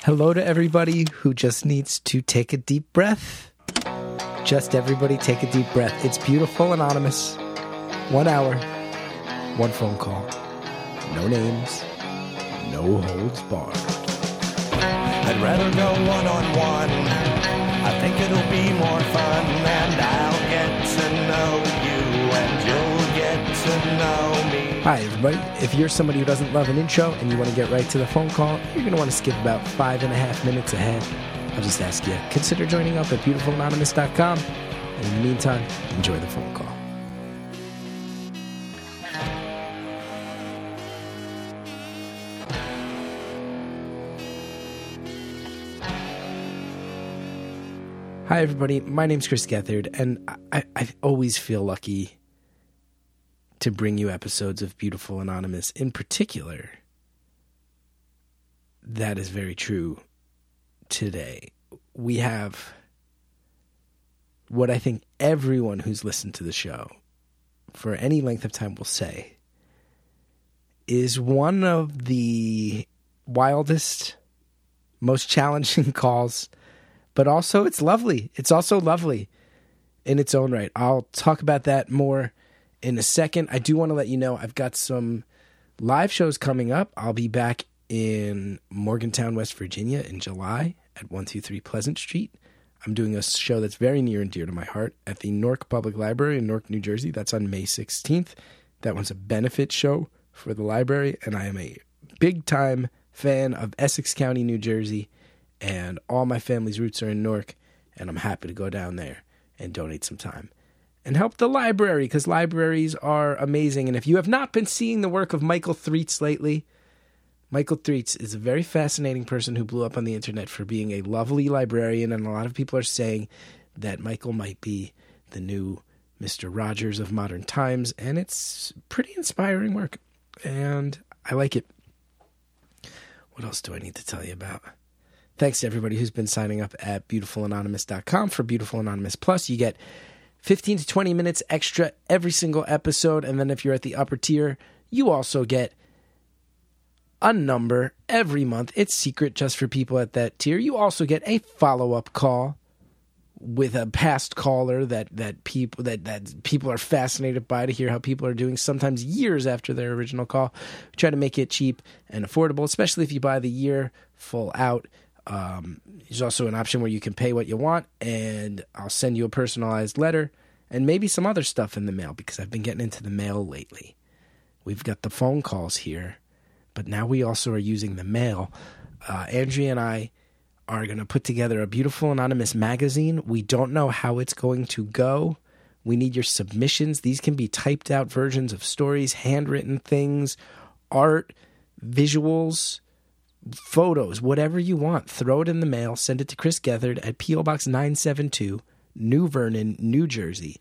Hello to everybody who just needs to take a deep breath. Just everybody take a deep breath. It's Beautiful Anonymous. 1 hour, one phone call. No names, no holds barred. I'd rather go one-on-one. I think it'll be more fun, and I'll get to know you, and you'll get to know me. Hi, everybody. If you're somebody who doesn't love an intro and you want to get right to the phone call, you're going to want to skip about 5.5 minutes ahead. I'll just ask you, consider joining up at beautifulanonymous.com. And in the meantime, enjoy the phone call. Hi, everybody. My name's Chris Gethard, and I always feel lucky to bring you episodes of Beautiful Anonymous. In particular, that is very true today. We have what I think everyone who's listened to the show for any length of time will say is one of the wildest, most challenging calls, but also it's lovely. It's also lovely in its own right. I'll talk about that more in a second. I do want to let you know I've got some live shows coming up. I'll be back in Morgantown, West Virginia in July at 123 Pleasant Street. I'm doing a show that's very near and dear to my heart at the Newark Public Library in Newark, New Jersey. That's on May 16th. That one's a benefit show for the library, and I am a big-time fan of Essex County, New Jersey, and all my family's roots are in Newark, and I'm happy to go down there and donate some time and help the library, because libraries are amazing. And if you have not been seeing the work of Michael Threets lately, Michael Threets is a very fascinating person who blew up on the internet for being a lovely librarian, and a lot of people are saying that Michael might be the new Mr. Rogers of modern times, and it's pretty inspiring work, and I like it. What else do I need to tell you about? Thanks to everybody who's been signing up at beautifulanonymous.com for Beautiful Anonymous Plus. You get 15 to 20 minutes extra every single episode, and then if you're at the upper tier, you also get a number every month. It's secret just for people at that tier. You also get a follow-up call with a past caller that people are fascinated by, to hear how people are doing, sometimes years after their original call. We try to make it cheap and affordable, especially if you buy the year full out. There's also an option where you can pay what you want, and I'll send you a personalized letter and maybe some other stuff in the mail, because I've been getting into the mail lately. We've got the phone calls here, but now we also are using the mail. Andrea and I are going to put together a Beautiful Anonymous magazine. We don't know how it's going to go. We need your submissions. These can be typed out versions of stories, handwritten things, art, visuals, photos, whatever you want. Throw it in the mail. Send it to Chris Gethard at P.O. Box 972, New Vernon, New Jersey,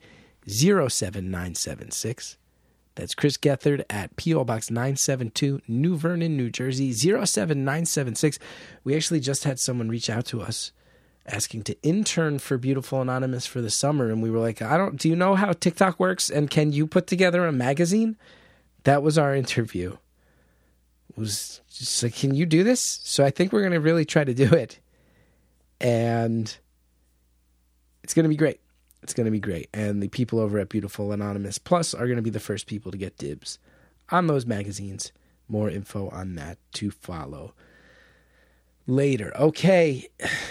07976. That's Chris Gethard at P.O. Box 972, New Vernon, New Jersey, 07976. We actually just had someone reach out to us asking to intern for Beautiful Anonymous for the summer, and we were like, do you know how TikTok works, and can you put together a magazine? That was our interview. It was just like, can you do this? So I think we're going to really try to do it, and it's going to be great. It's going to be great. And the people over at Beautiful Anonymous Plus are going to be the first people to get dibs on those magazines. More info on that to follow later. Okay.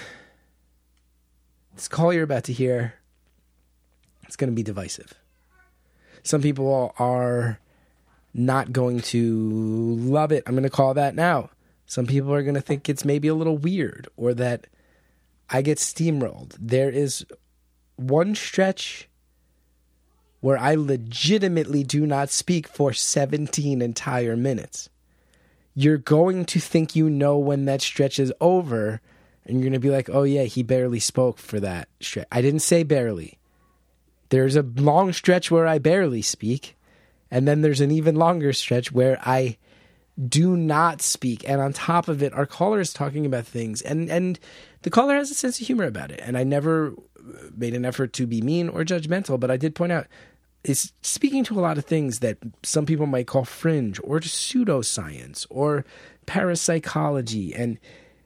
This call you're about to hear, it's going to be divisive. Some people are not going to love it. I'm going to call that now. Some people are going to think it's maybe a little weird, or that I get steamrolled. There is one stretch where I legitimately do not speak for 17 entire minutes. You're going to think you know when that stretch is over, and you're going to be like, oh yeah, he barely spoke for that stretch. I didn't say barely. There's a long stretch where I barely speak, and then there's an even longer stretch where I do not speak. And on top of it, our caller is talking about things, and the caller has a sense of humor about it. And I never made an effort to be mean or judgmental, but I did point out, is speaking to a lot of things that some people might call fringe or pseudoscience or parapsychology. And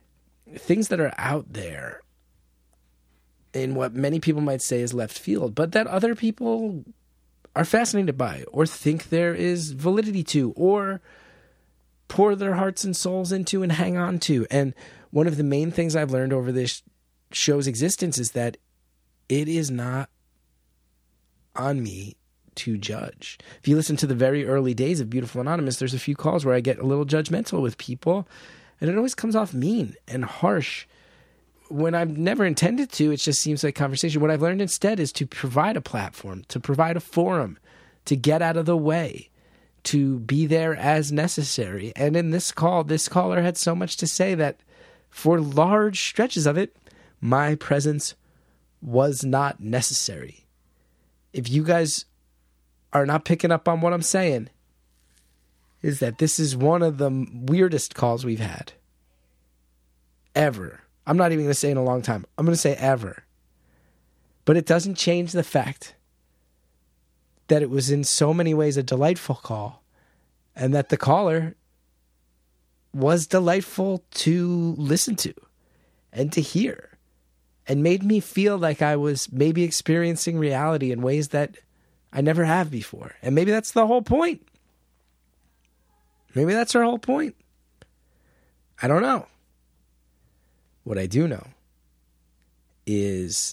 things that are out there in what many people might say is left field, but that other people are fascinated by or think there is validity to or pour their hearts and souls into and hang on to. And one of the main things I've learned over this show's existence is that it is not on me to judge. If you listen to the very early days of Beautiful Anonymous, there's a few calls where I get a little judgmental with people, and it always comes off mean and harsh when I've never intended to. It just seems like conversation. What I've learned instead is to provide a platform, to provide a forum, to get out of the way, to be there as necessary. And in this call, this caller had so much to say that for large stretches of it, my presence was not necessary. If you guys are not picking up on what I'm saying, is that this is one of the weirdest calls we've had ever. I'm not even going to say in a long time. I'm going to say ever. But it doesn't change the fact that it was in so many ways a delightful call, and that the caller was delightful to listen to and to hear, and made me feel like I was maybe experiencing reality in ways that I never have before. And maybe that's the whole point. Maybe that's our whole point. I don't know. What I do know is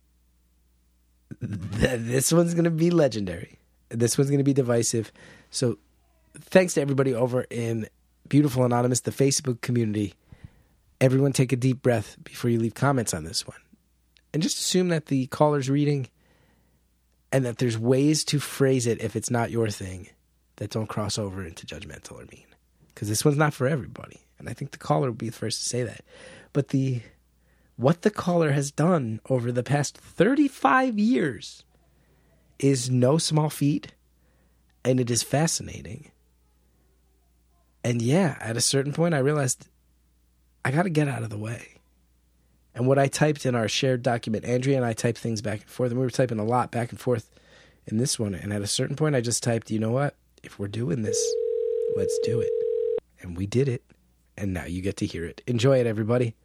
that this one's going to be legendary. This one's going to be divisive. So thanks to everybody over in Beautiful Anonymous, the Facebook community. Everyone take a deep breath before you leave comments on this one. And just assume that the caller's reading and that there's ways to phrase it if it's not your thing that don't cross over into judgmental or mean. Because this one's not for everybody. And I think the caller will be the first to say that. But what the caller has done over the past 35 years is no small feat, and it is fascinating. And yeah, at a certain point, I realized I got to get out of the way. And what I typed in our shared document, Andrea and I typed things back and forth, and we were typing a lot back and forth in this one. And at a certain point, I just typed, you know what? If we're doing this, let's do it. And we did it. And now you get to hear it. Enjoy it, everybody.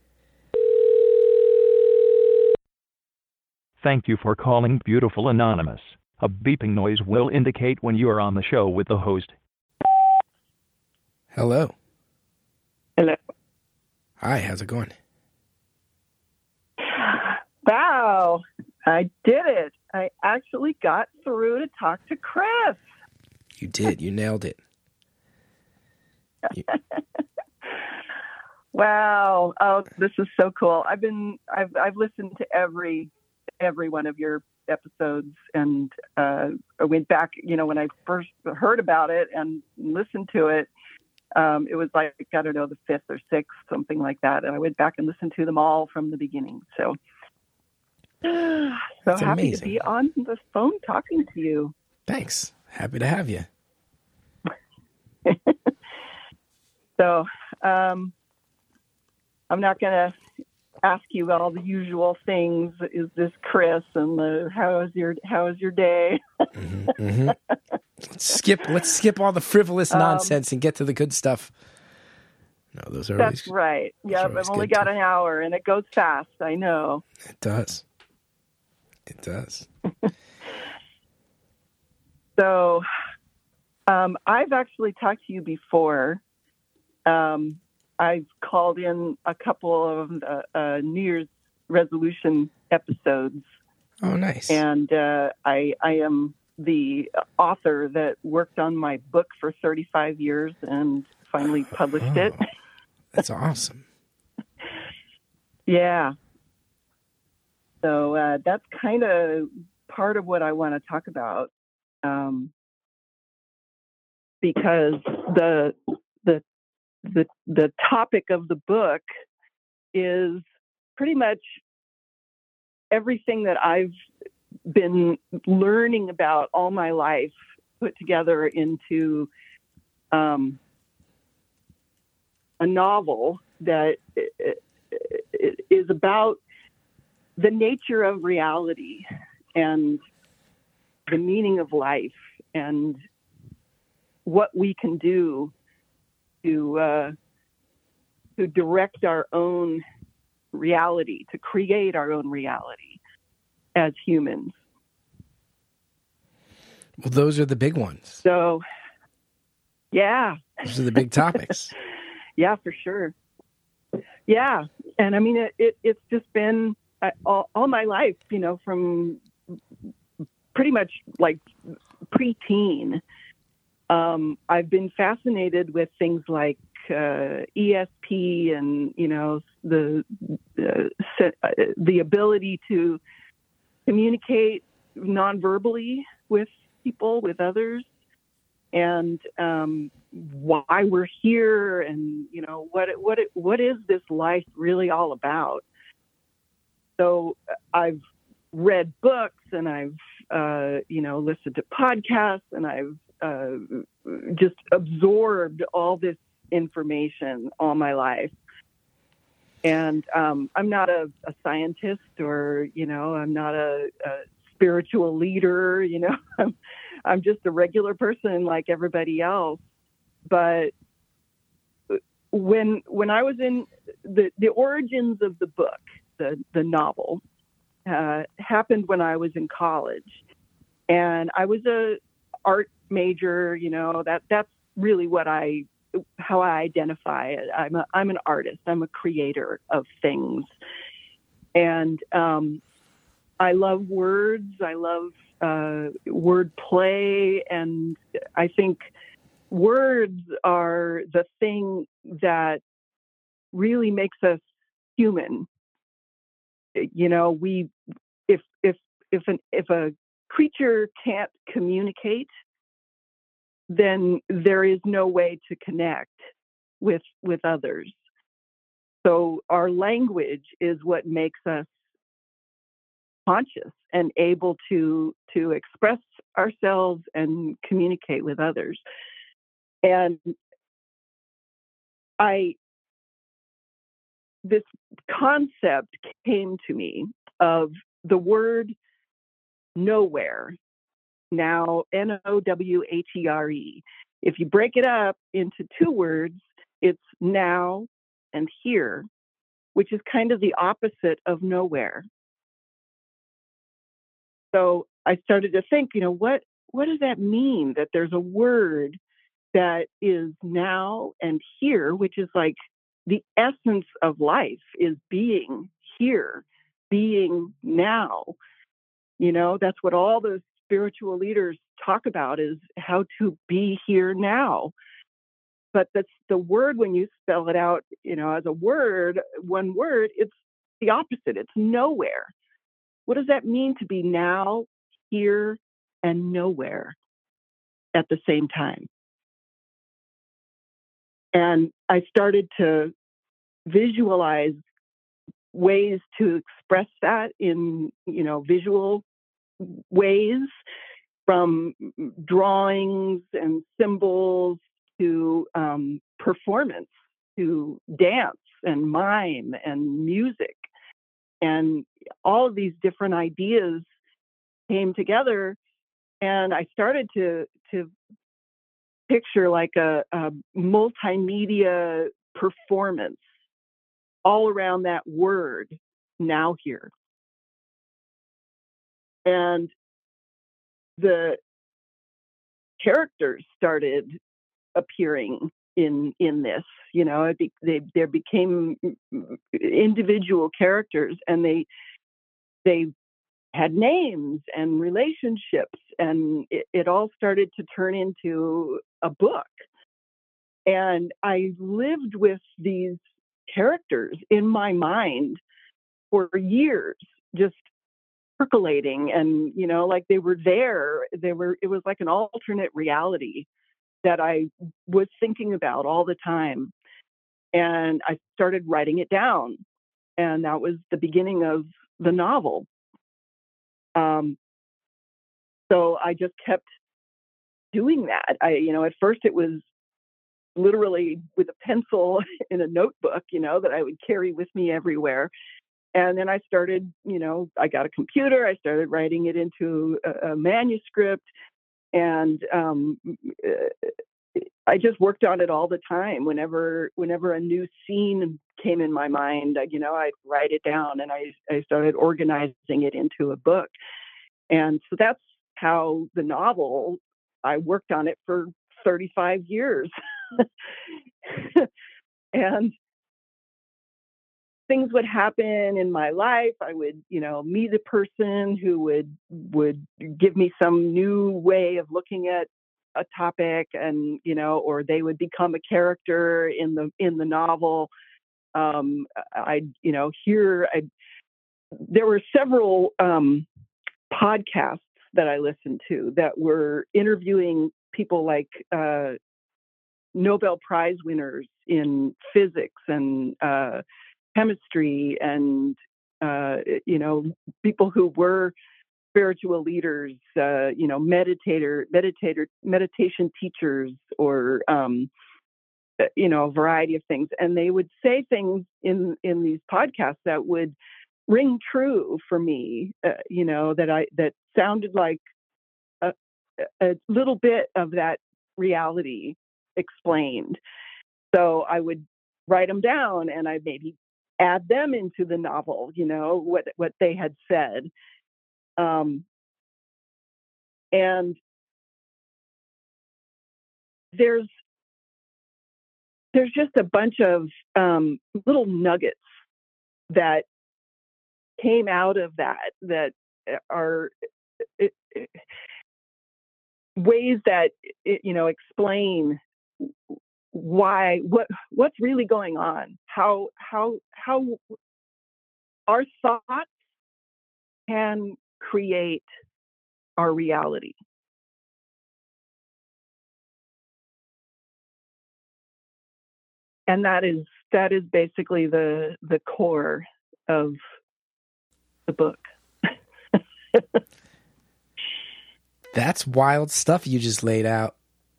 Thank you for calling Beautiful Anonymous. A beeping noise will indicate when you are on the show with the host. Hello. Hello. Hi, how's it going? Wow, I did it. I actually got through to talk to Chris. You did. You nailed it. Wow. Oh, this is so cool. I've listened to every one of your episodes, and I went back, when I first heard about it and listened to it. It was like, I don't know, the 5th or 6th, something like that. And I went back and listened to them all from the beginning. So That's happy amazing. to be on the phone talking to you. Thanks. Happy to have you. So I'm not going to ask you about all the usual things. Is this Chris? And how is your day? Mm-hmm, mm-hmm. Let's skip all the frivolous nonsense and get to the good stuff. No, those are that's always, right. Yeah, I've only got an hour, and it goes fast. I know. It does. It does. So, I've actually talked to you before. I've called in a couple of New Year's resolution episodes. Oh, nice. And I am the author that worked on my book for 35 years and finally published it. That's awesome. Yeah. So that's kind of part of what I want to talk about, because the topic of the book is pretty much everything that I've been learning about all my life, put together into a novel that is about the nature of reality and the meaning of life and what we can do to direct our own reality, to create our own reality as humans. Well, those are the big ones. So, yeah. Those are the big topics. Yeah, for sure. Yeah. And I mean, it's just been all my life, you know, from pretty much like preteen. I've been fascinated with things like ESP and, you know, the ability to communicate non-verbally with people, with others, and why we're here, and, you know, what is this life really all about? So I've read books, and I've you know, listened to podcasts, and I've just absorbed all this information all my life. And I'm not a scientist, or, you know, I'm not a spiritual leader, you know. I'm just a regular person like everybody else. But when I was in the origins of the book, the novel, happened when I was in college, and I was a art major. You know, that's really how I identify it. I'm an artist. I'm a creator of things, and I love words. I love word play, and I think words are the thing that really makes us human. You know, if a creature can't communicate, then there is no way to connect with others. So our language is what makes us conscious and able to express ourselves and communicate with others. And this concept came to me of the word nowhere. Now, Nowhere. If you break it up into two words, it's now and here, which is kind of the opposite of nowhere. So I started to think, you know, what does that mean, that there's a word that is now and here, which is like the essence of life, is being here, being now. You know, that's what all those spiritual leaders talk about, is how to be here now. But that's the word, when you spell it out, you know, as a word, one word, it's the opposite. It's nowhere. What does that mean to be now, here, and nowhere at the same time? And I started to visualize ways to express that in, you know, visual ways, from drawings and symbols to performance, to dance and mime and music. And all of these different ideas came together, and I started to picture like a multimedia performance all around that word, now, here. And the characters started appearing in this, you know. There became individual characters, and they had names and relationships, and it all started to turn into a book. And I lived with these characters in my mind for years, just percolating, and, you know, like they were there. It was like an alternate reality that I was thinking about all the time. And I started writing it down, and that was the beginning of the novel. So I just kept doing that. At first it was literally with a pencil in a notebook, you know, that I would carry with me everywhere. And then I started, I got a computer. I started writing it into a manuscript, and I just worked on it all the time. Whenever a new scene came in my mind, I'd write it down, and I started organizing it into a book. And so that's how the novel, I worked on it for 35 years. And things would happen in my life. I would, meet a person who would give me some new way of looking at a topic, and, or they would become a character in the novel. There were several podcasts that I listened to that were interviewing people like Nobel Prize winners in physics and chemistry, and people who were spiritual leaders, meditation teachers, or a variety of things. And they would say things in these podcasts that would ring true for me, that sounded like a little bit of that reality explained. So I would write them down, and I maybe add them into the novel, what they had said. And there's just a bunch of little nuggets that came out of that are ways that explain what's really going on, how our thoughts can create our reality. And that is basically the core of the book. That's wild stuff you just laid out.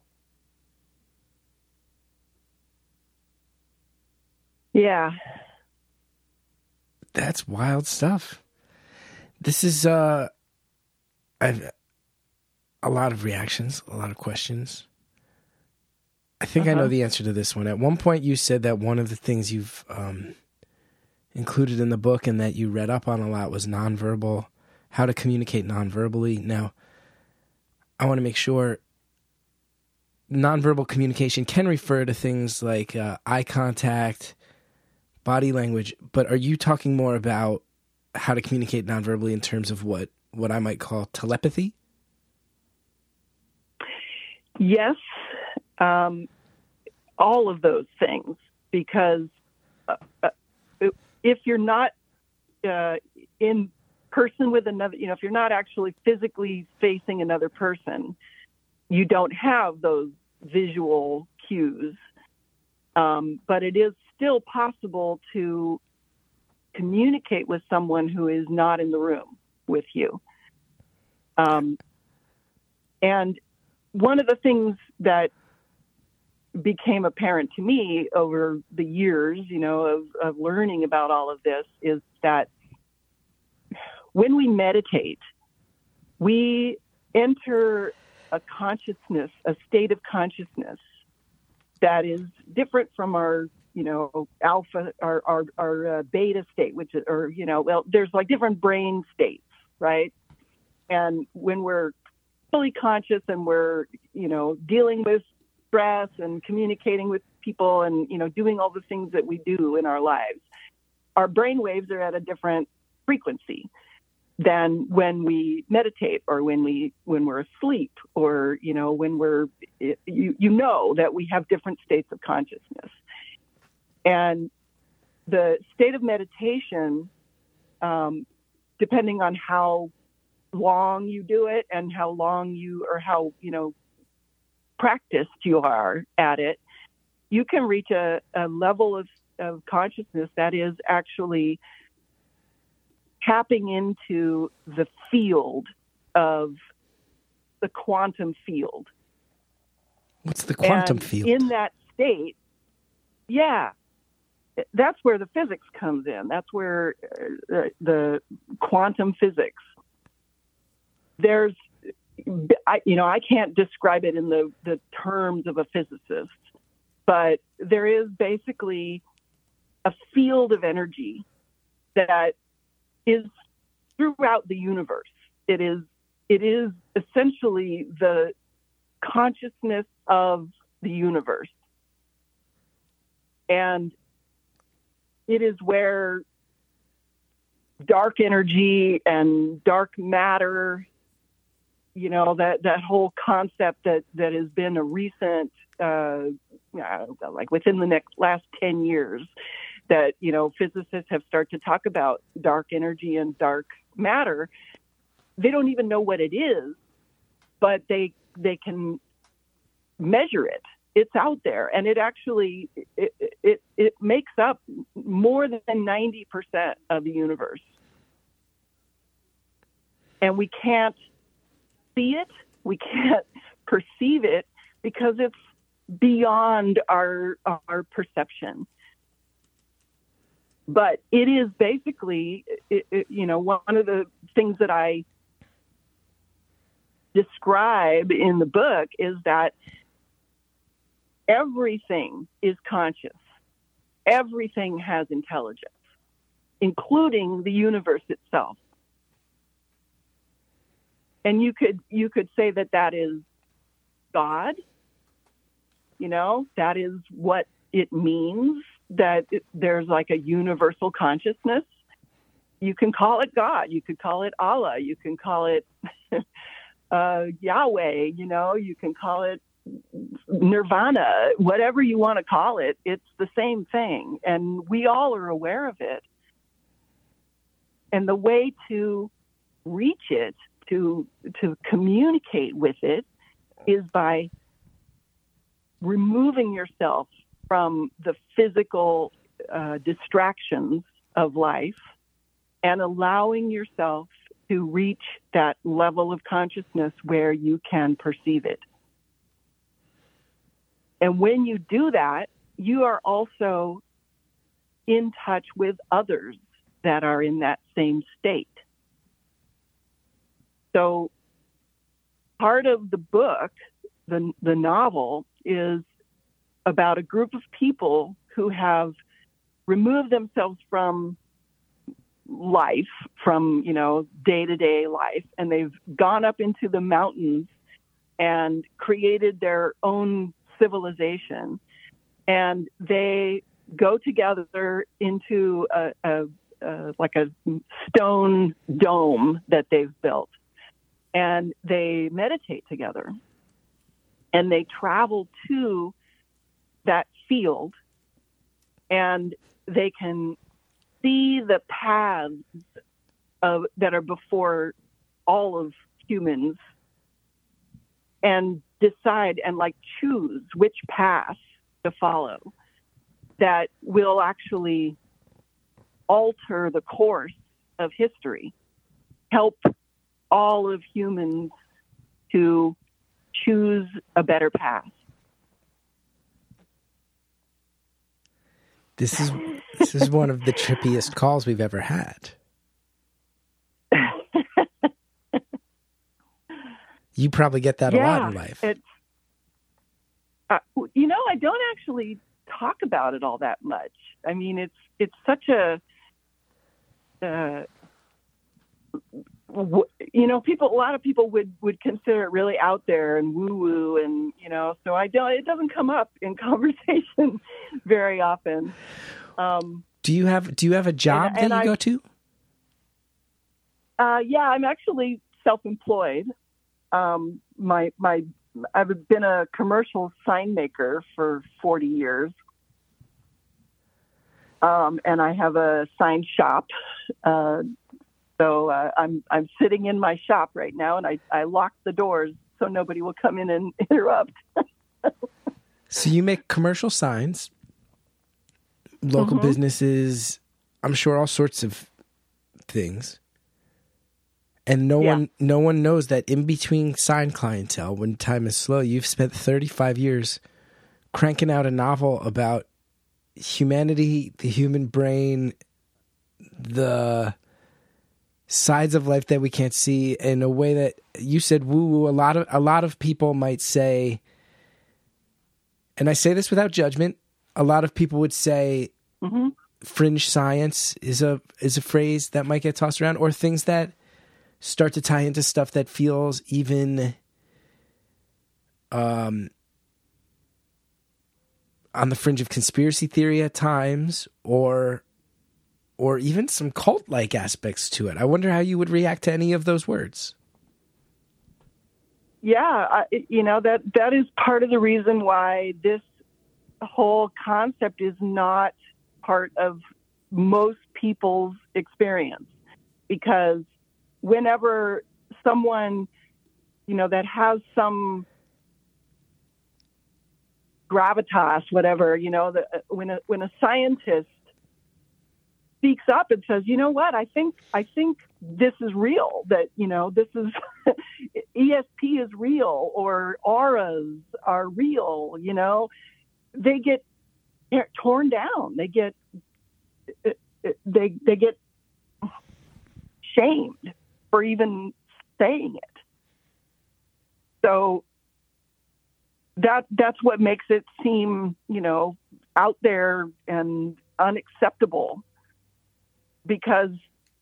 Yeah. That's wild stuff. This is I've a lot of reactions, a lot of questions. I think I know the answer to this one. At one point you said that one of the things you've included in the book and that you read up on a lot was nonverbal, how to communicate nonverbally. Now, I want to make sure nonverbal communication can refer to things like eye contact, body language, but are you talking more about how to communicate nonverbally in terms of what I might call telepathy? Yes, all of those things, because if you're not in person with another, if you're not actually physically facing another person, you don't have those visual cues. But it is still possible to communicate with someone who is not in the room with you. And one of the things that became apparent to me over the years, of learning about all of this, is that when we meditate, we enter a consciousness, a state of consciousness that is different from our, alpha, our beta state, which is, there's like different brain states, right? And when we're fully conscious and we're, dealing with stress and communicating with people and, doing all the things that we do in our lives, our brain waves are at a different frequency than when we meditate, or when we're asleep, or, when we're, that we have different states of consciousness. And the state of meditation, depending on how long you do it and how practiced you are at it, you can reach a level of consciousness that is actually tapping into the field of the quantum field. What's the quantum field? In that state, that's where the physics comes in. That's where the quantum physics. There's, I can't describe it in the terms of a physicist, but there is basically a field of energy that is throughout the universe. It is essentially the consciousness of the universe. And it is where dark energy and dark matter, that whole concept that has been a recent, like within the last 10 years, that, physicists have started to talk about dark energy and dark matter. They don't even know what it is, but they can measure it. It's out there, and it actually it makes up more than 90% of the universe, and we can't see it, we can't perceive it because it's beyond our perception. But it is basically, one of the things that I describe in the book is that everything is conscious. Everything has intelligence, including the universe itself. And you could say that is God. That is what it means, that there's like a universal consciousness. You can call it God. You could call it Allah. You can call it Yahweh. You can call it Nirvana, whatever you want to call it. It's the same thing, and we all are aware of it. And the way to reach it, to communicate with it, is by removing yourself from the physical distractions of life and allowing yourself to reach that level of consciousness where you can perceive it. And when you do that, you are also in touch with others that are in that same state. So part of the book, the novel, is about a group of people who have removed themselves from life, from, day-to-day life, and they've gone up into the mountains and created their own civilization, and they go together into a stone dome that they've built, and they meditate together, and they travel to that field, and they can see the paths that are before all of humans, and decide and choose which path to follow that will actually alter the course of history, help all of humans to choose a better path. This is one of the trippiest calls we've ever had. You probably get that a lot in life. It's, I don't actually talk about it all that much. I mean, it's such a, a lot of people would consider it really out there and woo woo, and so it doesn't come up in conversation very often. Do you have a job that you go to? Yeah, I'm actually self-employed. I've been a commercial sign maker for 40 years. And I have a sign shop. So I'm sitting in my shop right now, and I lock the doors so nobody will come in and interrupt. So you make commercial signs, local businesses, I'm sure all sorts of things. And no one knows that in between sign clientele, when time is slow, you've spent 35 years cranking out a novel about humanity, the human brain, the sides of life that we can't see in a way that you said woo woo. A lot of people might say, and I say this without judgment, a lot of people would say fringe science is a phrase that might get tossed around, or things that start to tie into stuff that feels even on the fringe of conspiracy theory at times, or even some cult-like aspects to it. I wonder how you would react to any of those words. Yeah, that is part of the reason why this whole concept is not part of most people's experience. Because whenever someone, that has some gravitas, whatever, when a scientist speaks up and says, you know what, I think this is real, that, this is ESP is real, or auras are real, they get torn down. They get shamed for even saying it. So that's what makes it seem, out there and unacceptable. Because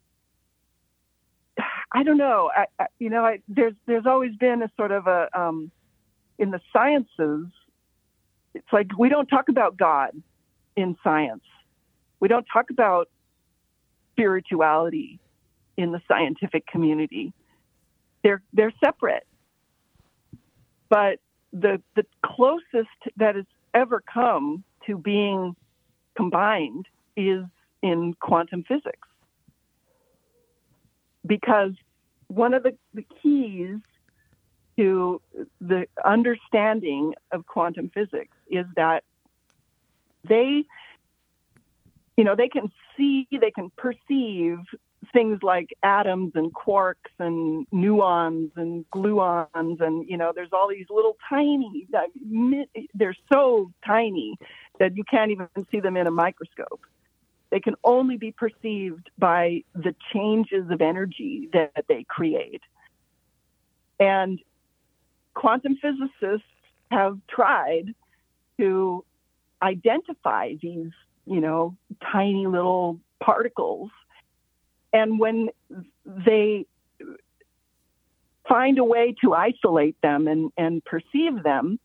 I don't know, there's always been a sort of a in the sciences. It's like we don't talk about God in science. We don't talk about spirituality in the scientific community. They're separate. But the closest that has ever come to being combined is in quantum physics. Because one of the keys to the understanding of quantum physics is that they can see, they can perceive things like atoms and quarks and muons and gluons, and there's all these little tiny, they're so tiny that you can't even see them in a microscope. They can only be perceived by the changes of energy that they create. And quantum physicists have tried to identify these, tiny little particles. And when they find a way to isolate them and perceive them,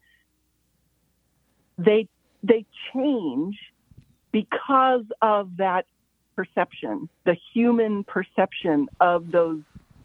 they change because of that perception, the human perception of those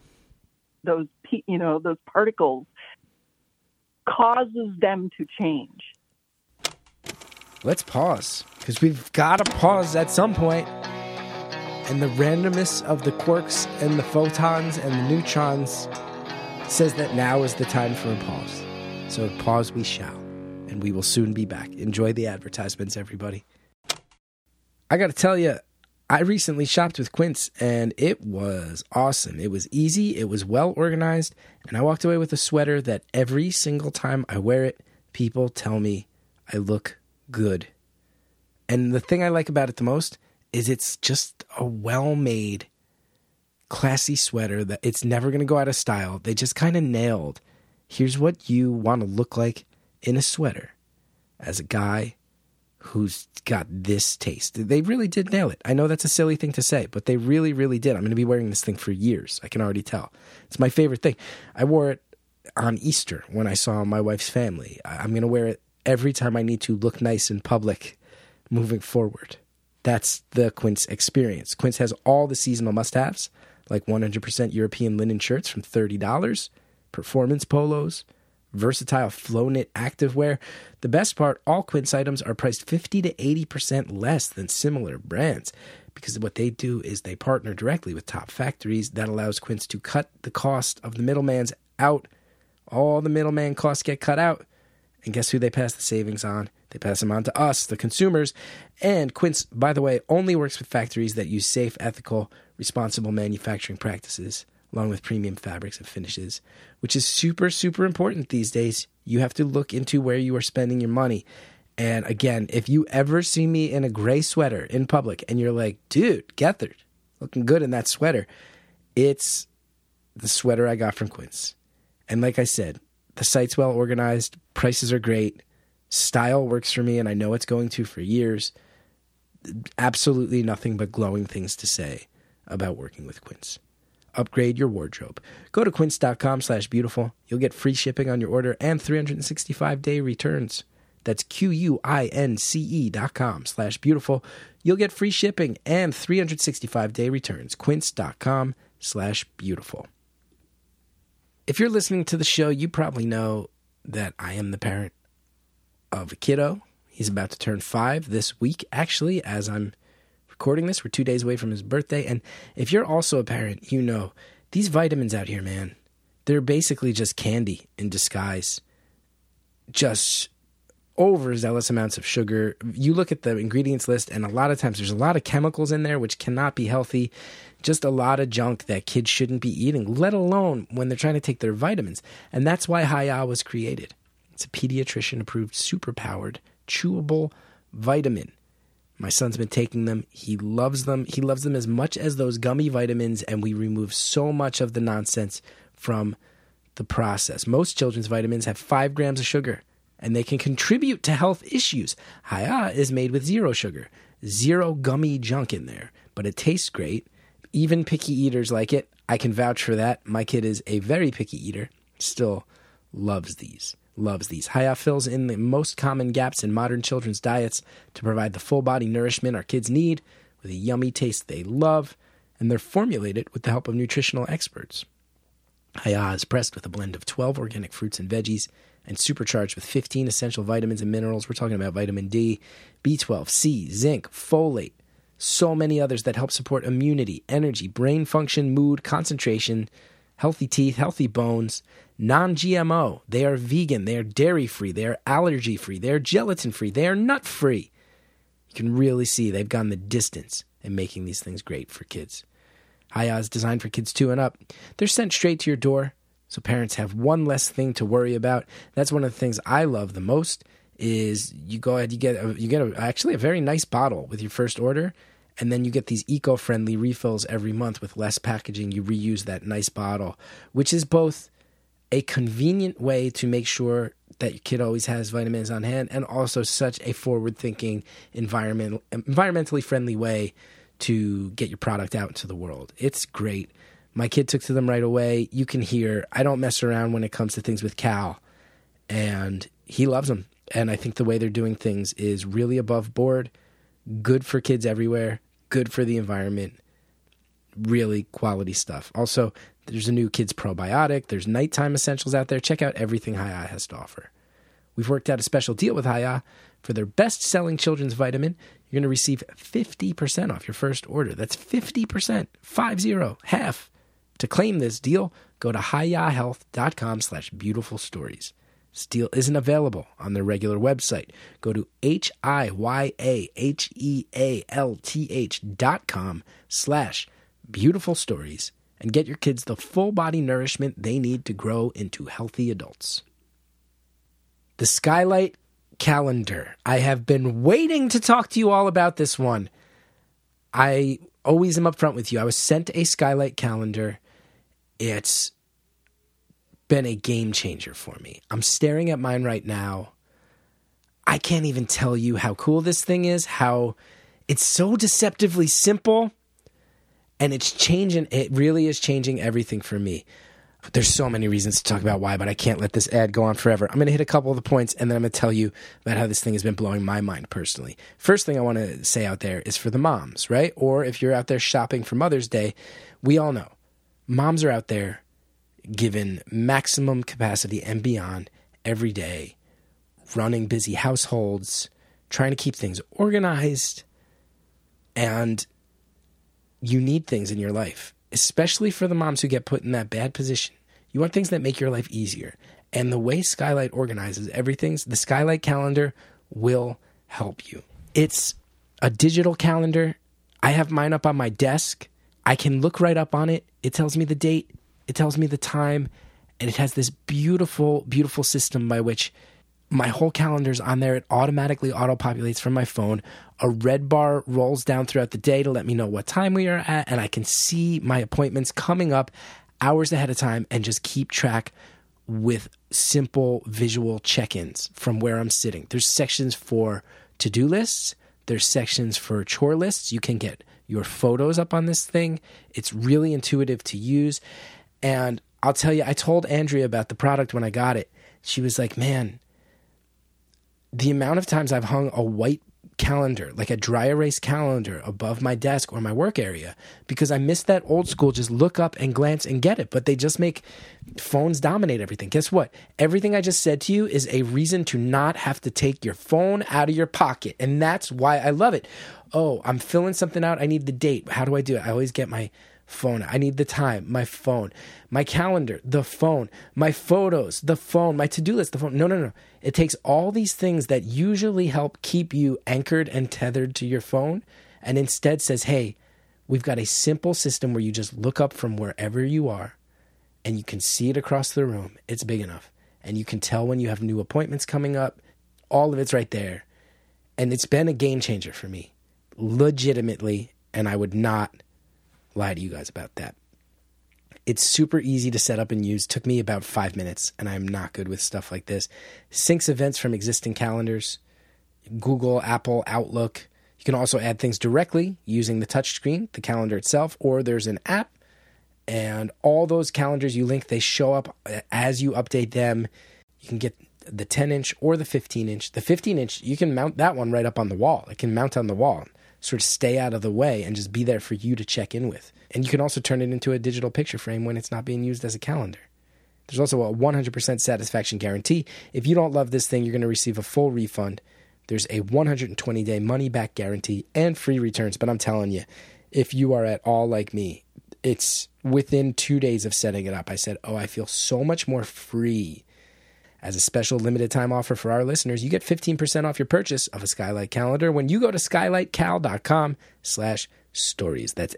particles causes them to change. Let's pause, because we've got to pause at some point. And the randomness of the quarks and the photons and the neutrons says that now is the time for a pause. So pause we shall, and we will soon be back. Enjoy the advertisements, everybody. I got to tell you, I recently shopped with Quince, and it was awesome. It was easy, it was well organized, and I walked away with a sweater that every single time I wear it, people tell me I look good. And the thing I like about it the most is it's just a well-made, classy sweater that it's never going to go out of style. They just kind of nailed, here's what you want to look like in a sweater as a guy who's got this taste. They really did nail it. I know that's a silly thing to say, but they really, really did. I'm going to be wearing this thing for years. I can already tell. It's my favorite thing. I wore it on Easter when I saw my wife's family. I'm going to wear it every time I need to look nice in public moving forward. That's the Quince experience. Quince has all the seasonal must-haves, like 100% European linen shirts from $30, performance polos, versatile flow knit activewear. The best part, all Quince items are priced 50 to 80% less than similar brands, because what they do is they partner directly with top factories. That allows Quince to cut the cost of the middleman's out. All the middleman costs get cut out. And guess who they pass the savings on? They pass them on to us, the consumers. And Quince, by the way, only works with factories that use safe, ethical, responsible manufacturing practices, along with premium fabrics and finishes, which is super, super important these days. You have to look into where you are spending your money. And again, if you ever see me in a gray sweater in public and you're like, dude, Gethard, looking good in that sweater, It's the sweater I got from Quince. And like I said, the site's well organized, prices are great, style works for me, and I know it's going to for years. Absolutely nothing but glowing things to say about working with Quince. Upgrade your wardrobe. Go to quince.com/beautiful. You'll get free shipping on your order and 365-day returns. That's QUINCE.com/beautiful. You'll get free shipping and 365-day returns. Quince.com/beautiful. If you're listening to the show, you probably know that I am the parent of a kiddo. He's about to turn 5 this week. Actually, as I'm recording this, we're 2 days away from his birthday. And if you're also a parent, you know these vitamins out here, man, they're basically just candy in disguise. Just overzealous amounts of sugar. You look at the ingredients list, and a lot of times there's a lot of chemicals in there which cannot be healthy. Just a lot of junk that kids shouldn't be eating, let alone when they're trying to take their vitamins. And that's why Hiya was created. It's a pediatrician-approved, super-powered, chewable vitamin. My son's been taking them. He loves them. He loves them as much as those gummy vitamins, and we remove so much of the nonsense from the process. Most children's vitamins have 5 grams of sugar, and they can contribute to health issues. Hiya is made with 0 sugar, 0 gummy junk in there, but it tastes great. Even picky eaters like it. I can vouch for that. My kid is a very picky eater, still loves these. Hiya fills in the most common gaps in modern children's diets to provide the full-body nourishment our kids need with a yummy taste they love, and they're formulated with the help of nutritional experts. Hiya is pressed with a blend of 12 organic fruits and veggies and supercharged with 15 essential vitamins and minerals. We're talking about vitamin D, B12, C, zinc, folate, so many others that help support immunity, energy, brain function, mood, concentration, healthy teeth, healthy bones, non-GMO. They are vegan. They are dairy-free. They are allergy-free. They are gelatin-free. They are nut-free. You can really see they've gone the distance in making these things great for kids. Hiya is designed for kids 2 and up. They're sent straight to your door, so parents have one less thing to worry about. That's one of the things I love the most is you go ahead, you get actually a very nice bottle with your first order, and then you get these eco-friendly refills every month with less packaging. You reuse that nice bottle, which is both a convenient way to make sure that your kid always has vitamins on hand and also such a forward-thinking, environmentally friendly way to get your product out into the world. It's great. My kid took to them right away. You can hear I don't mess around when it comes to things with Cal, and he loves them. And I think the way they're doing things is really above board, good for kids everywhere, good for the environment, really quality stuff. Also, there's a new kids probiotic. There's nighttime essentials out there. Check out everything Hiya has to offer. We've worked out a special deal with Hiya. For their best-selling children's vitamin, you're going to receive 50% off your first order. That's 50%, 50, half. To claim this deal, go to hiyahealth.com/beautiful-stories. This deal isn't available on their regular website. Go to hiyahealth.com/beautiful-stories and get your kids the full-body nourishment they need to grow into healthy adults. The Skylight Calendar. I have been waiting to talk to you all about this one. I always am upfront with you. I was sent a Skylight Calendar. It's been a game changer for me. I'm staring at mine right now. I can't even tell you how cool this thing is, how it's so deceptively simple, and it's changing. It really is changing everything for me. There's so many reasons to talk about why, but I can't let this ad go on forever. I'm going to hit a couple of the points, and then I'm going to tell you about how this thing has been blowing my mind personally. First thing I want to say out there is for the moms, right? Or if you're out there shopping for Mother's Day, we all know moms are out there given maximum capacity and beyond every day, running busy households, trying to keep things organized, and you need things in your life, especially for the moms who get put in that bad position. You want things that make your life easier. And the way Skylight organizes everything, the Skylight Calendar will help you. It's a digital calendar. I have mine up on my desk. I can look right up on it. It tells me the date. It tells me the time. And it has this beautiful, beautiful system by which my whole calendar's on there. It automatically auto-populates from my phone. A red bar rolls down throughout the day to let me know what time we are at, and I can see my appointments coming up hours ahead of time and just keep track with simple visual check-ins from where I'm sitting. There's sections for to-do lists. There's sections for chore lists. You can get your photos up on this thing. It's really intuitive to use. And I'll tell you, I told Andrea about the product when I got it. She was like, man, the amount of times I've hung a white calendar, like a dry erase calendar above my desk or my work area, because I miss that old school, just look up and glance and get it. But they just make phones dominate everything. Guess what? Everything I just said to you is a reason to not have to take your phone out of your pocket. And that's why I love it. Oh, I'm filling something out. I need the date. How do I do it? I always get my phone. I need the time, my phone, my calendar, the phone, my photos, the phone, my to-do list, the phone. No. It takes all these things that usually help keep you anchored and tethered to your phone, and instead says, hey, we've got a simple system where you just look up from wherever you are and you can see it across the room. It's big enough. And you can tell when you have new appointments coming up. All of it's right there. And it's been a game changer for me, legitimately, and I would not lie to you guys about that. It's super easy to set up and use. Took me about 5 minutes, and I'm not good with stuff like this. Syncs events from existing calendars, Google, Apple, Outlook. You can also add things directly using the touchscreen, the calendar itself, or there's an app, and all those calendars you link, they show up as you update them. You can get the 10-inch or the 15-inch. The 15-inch, you can mount that one right up on the wall. It can mount on the wall, sort of stay out of the way and just be there for you to check in with. And you can also turn it into a digital picture frame when it's not being used as a calendar. There's also a 100% satisfaction guarantee. If you don't love this thing, you're going to receive a full refund. There's a 120-day money-back guarantee and free returns. But I'm telling you, if you are at all like me, it's within 2 days of setting it up, I said, oh, I feel so much more free. As a special limited time offer for our listeners, you get 15% off your purchase of a Skylight calendar when you go to skylightcal.com/stories. That's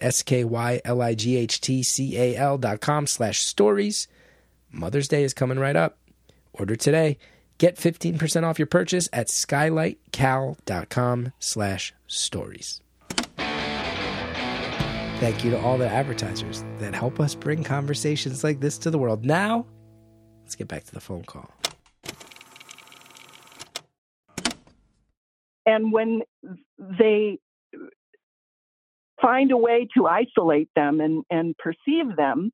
SKYLIGHTCAL.com/stories. Mother's Day is coming right up. Order today. Get 15% off your purchase at skylightcal.com/stories. Thank you to all the advertisers that help us bring conversations like this to the world. Now, let's get back to the phone call. And when they find a way to isolate them and perceive them,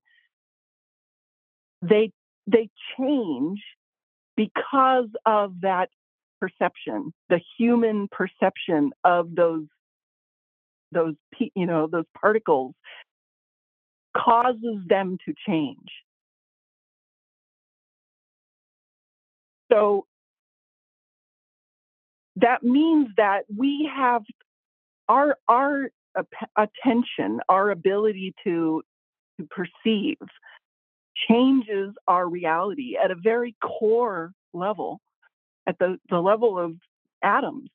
they change because of that perception, the human perception of those particles causes them to change. So that means that we have our attention, our ability to perceive changes our reality at a very core level, at the level of atoms.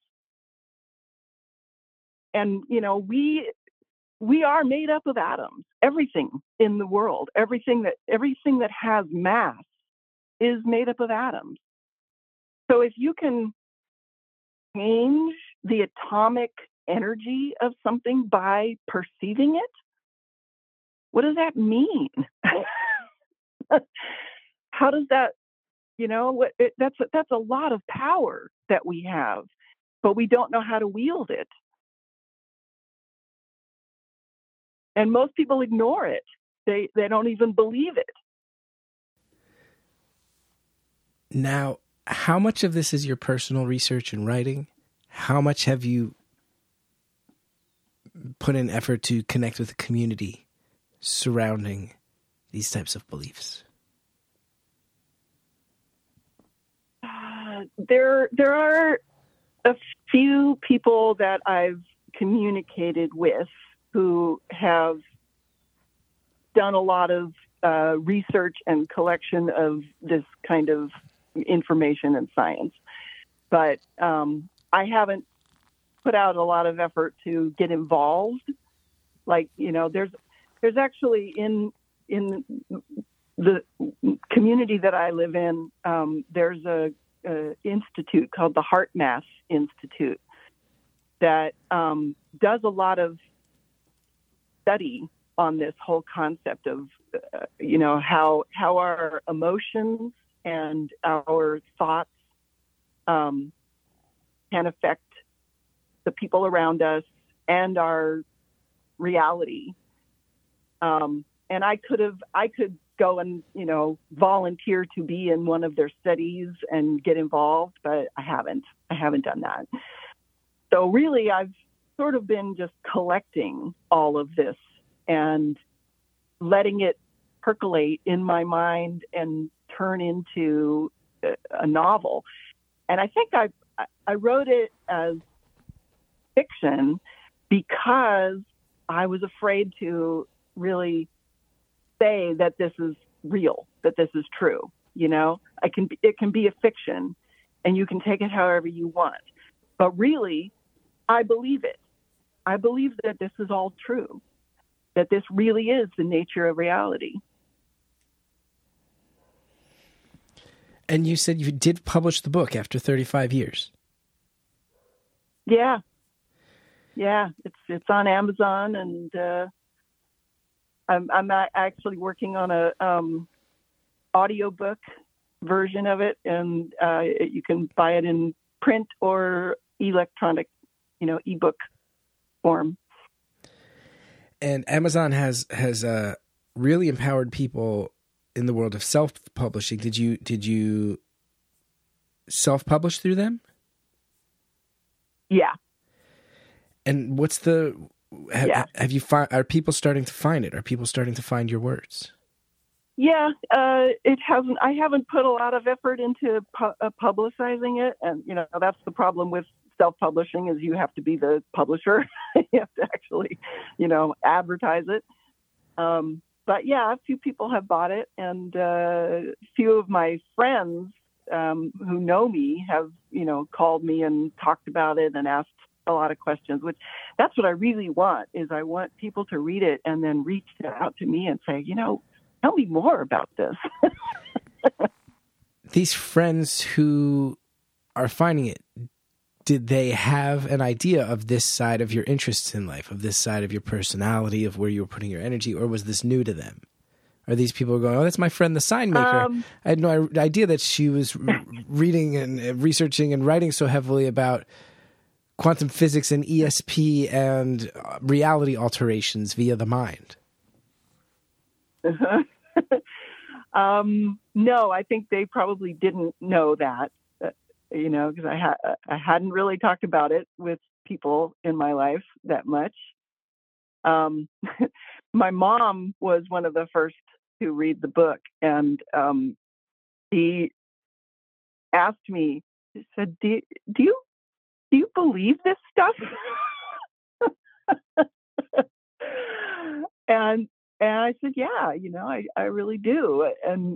And, we are made up of atoms. Everything in the world, everything that has mass is made up of atoms. So if you can change the atomic energy of something by perceiving it, what does that mean? How does that, that's a lot of power that we have, but we don't know how to wield it. And most people ignore it. They don't even believe it. Now, how much of this is your personal research and writing? How much have you put in effort to connect with the community surrounding these types of beliefs? There are a few people that I've communicated with who have done a lot of research and collection of this kind of information and science. But I haven't put out a lot of effort to get involved. Like, there's actually in the community that I live in, there's a institute called the HeartMath Institute that does a lot of study on this whole concept of, how our emotions and our thoughts can affect the people around us and our reality. And I could go and, volunteer to be in one of their studies and get involved, but I haven't done that. So really, I've sort of been just collecting all of this and letting it percolate in my mind and turn into a novel. And I think I wrote it as fiction because I was afraid to really say that this is real, that this is true. It can be a fiction and you can take it however you want. But really, I believe it. I believe that this is all true, that this really is the nature of reality. And you said you did publish the book after 35 years. Yeah. It's on Amazon, and I'm actually working on a audiobook version of it, and you can buy it in print or electronic, ebook form. And Amazon has really empowered people in the world of self-publishing. Did you self-publish through them? Yeah. And what's are people starting to find it? Are people starting to find your words? Yeah, it hasn't. I haven't put a lot of effort into publicizing it, and that's the problem with self-publishing is you have to be the publisher. You have to actually, advertise it. But yeah, a few people have bought it, and a few of my friends who know me have, called me and talked about it and asked a lot of questions, which that's what I really want, is I want people to read it and then reach out to me and say, tell me more about this. These friends who are finding it, did they have an idea of this side of your interests in life, of this side of your personality, of where you were putting your energy, or was this new to them? Are these people going, oh, that's my friend, the sign maker? I had no idea that she was reading and researching and writing so heavily about quantum physics and ESP and reality alterations via the mind. No, I think they probably didn't know that, because I hadn't really talked about it with people in my life that much. My mom was one of the first to read the book, and she asked me, she said, do you believe this stuff? And I said, yeah, I really do. And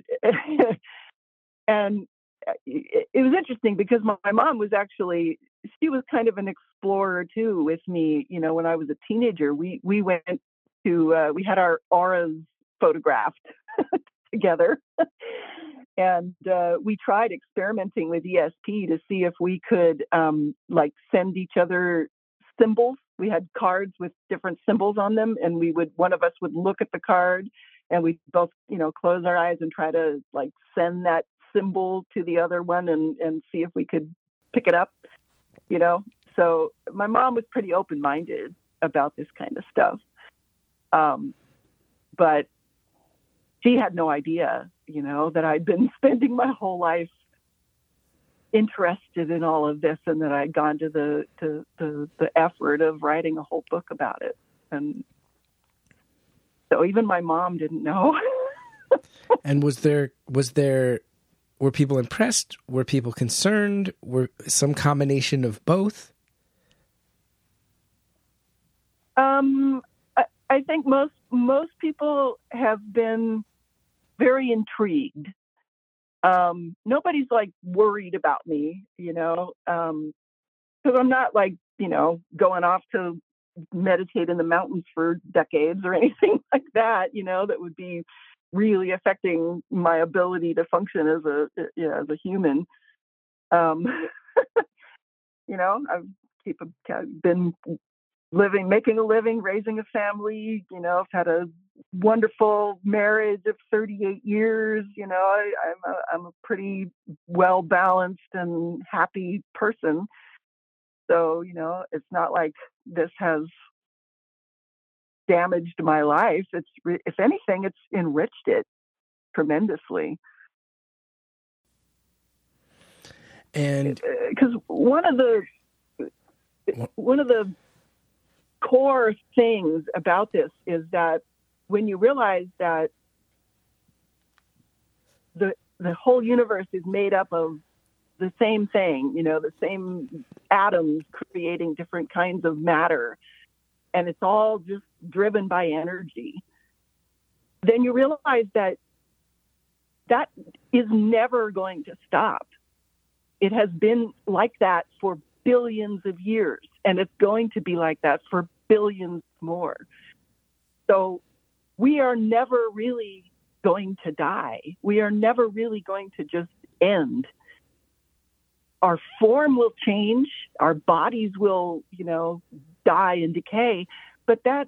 and it was interesting because my mom was she was kind of an explorer too with me. When I was a teenager, we went to, we had our auras photographed together. And we tried experimenting with ESP to see if we could send each other symbols. We had cards with different symbols on them, and one of us would look at the card, and we'd both, close our eyes and try to send that symbol to the other one and see if we could pick it up, So my mom was pretty open-minded about this kind of stuff. But she had no idea, that I'd been spending my whole life interested in all of this, and that I'd gone to the effort of writing a whole book about it. And so even my mom didn't know. And were people impressed? Were people concerned? Were some combination of both? I think most people have been very intrigued. Nobody's worried about me, because I'm not going off to meditate in the mountains for decades or anything like that, that would be really affecting my ability to function as a human. Um, I've been making a living, raising a family. I've had a wonderful marriage of 38 years. I'm a pretty well balanced and happy person. So, it's not like this has damaged my life. If anything, it's enriched it tremendously. And because one of the core things about this is that when you realize that the whole universe is made up of the same thing, the same atoms creating different kinds of matter, and it's all just driven by energy, then you realize that is never going to stop. It has been like that for billions of years, and it's going to be like that for billions more. So we are never really going to die. We are never really going to just end. Our form will change. Our bodies will, die and decay. But that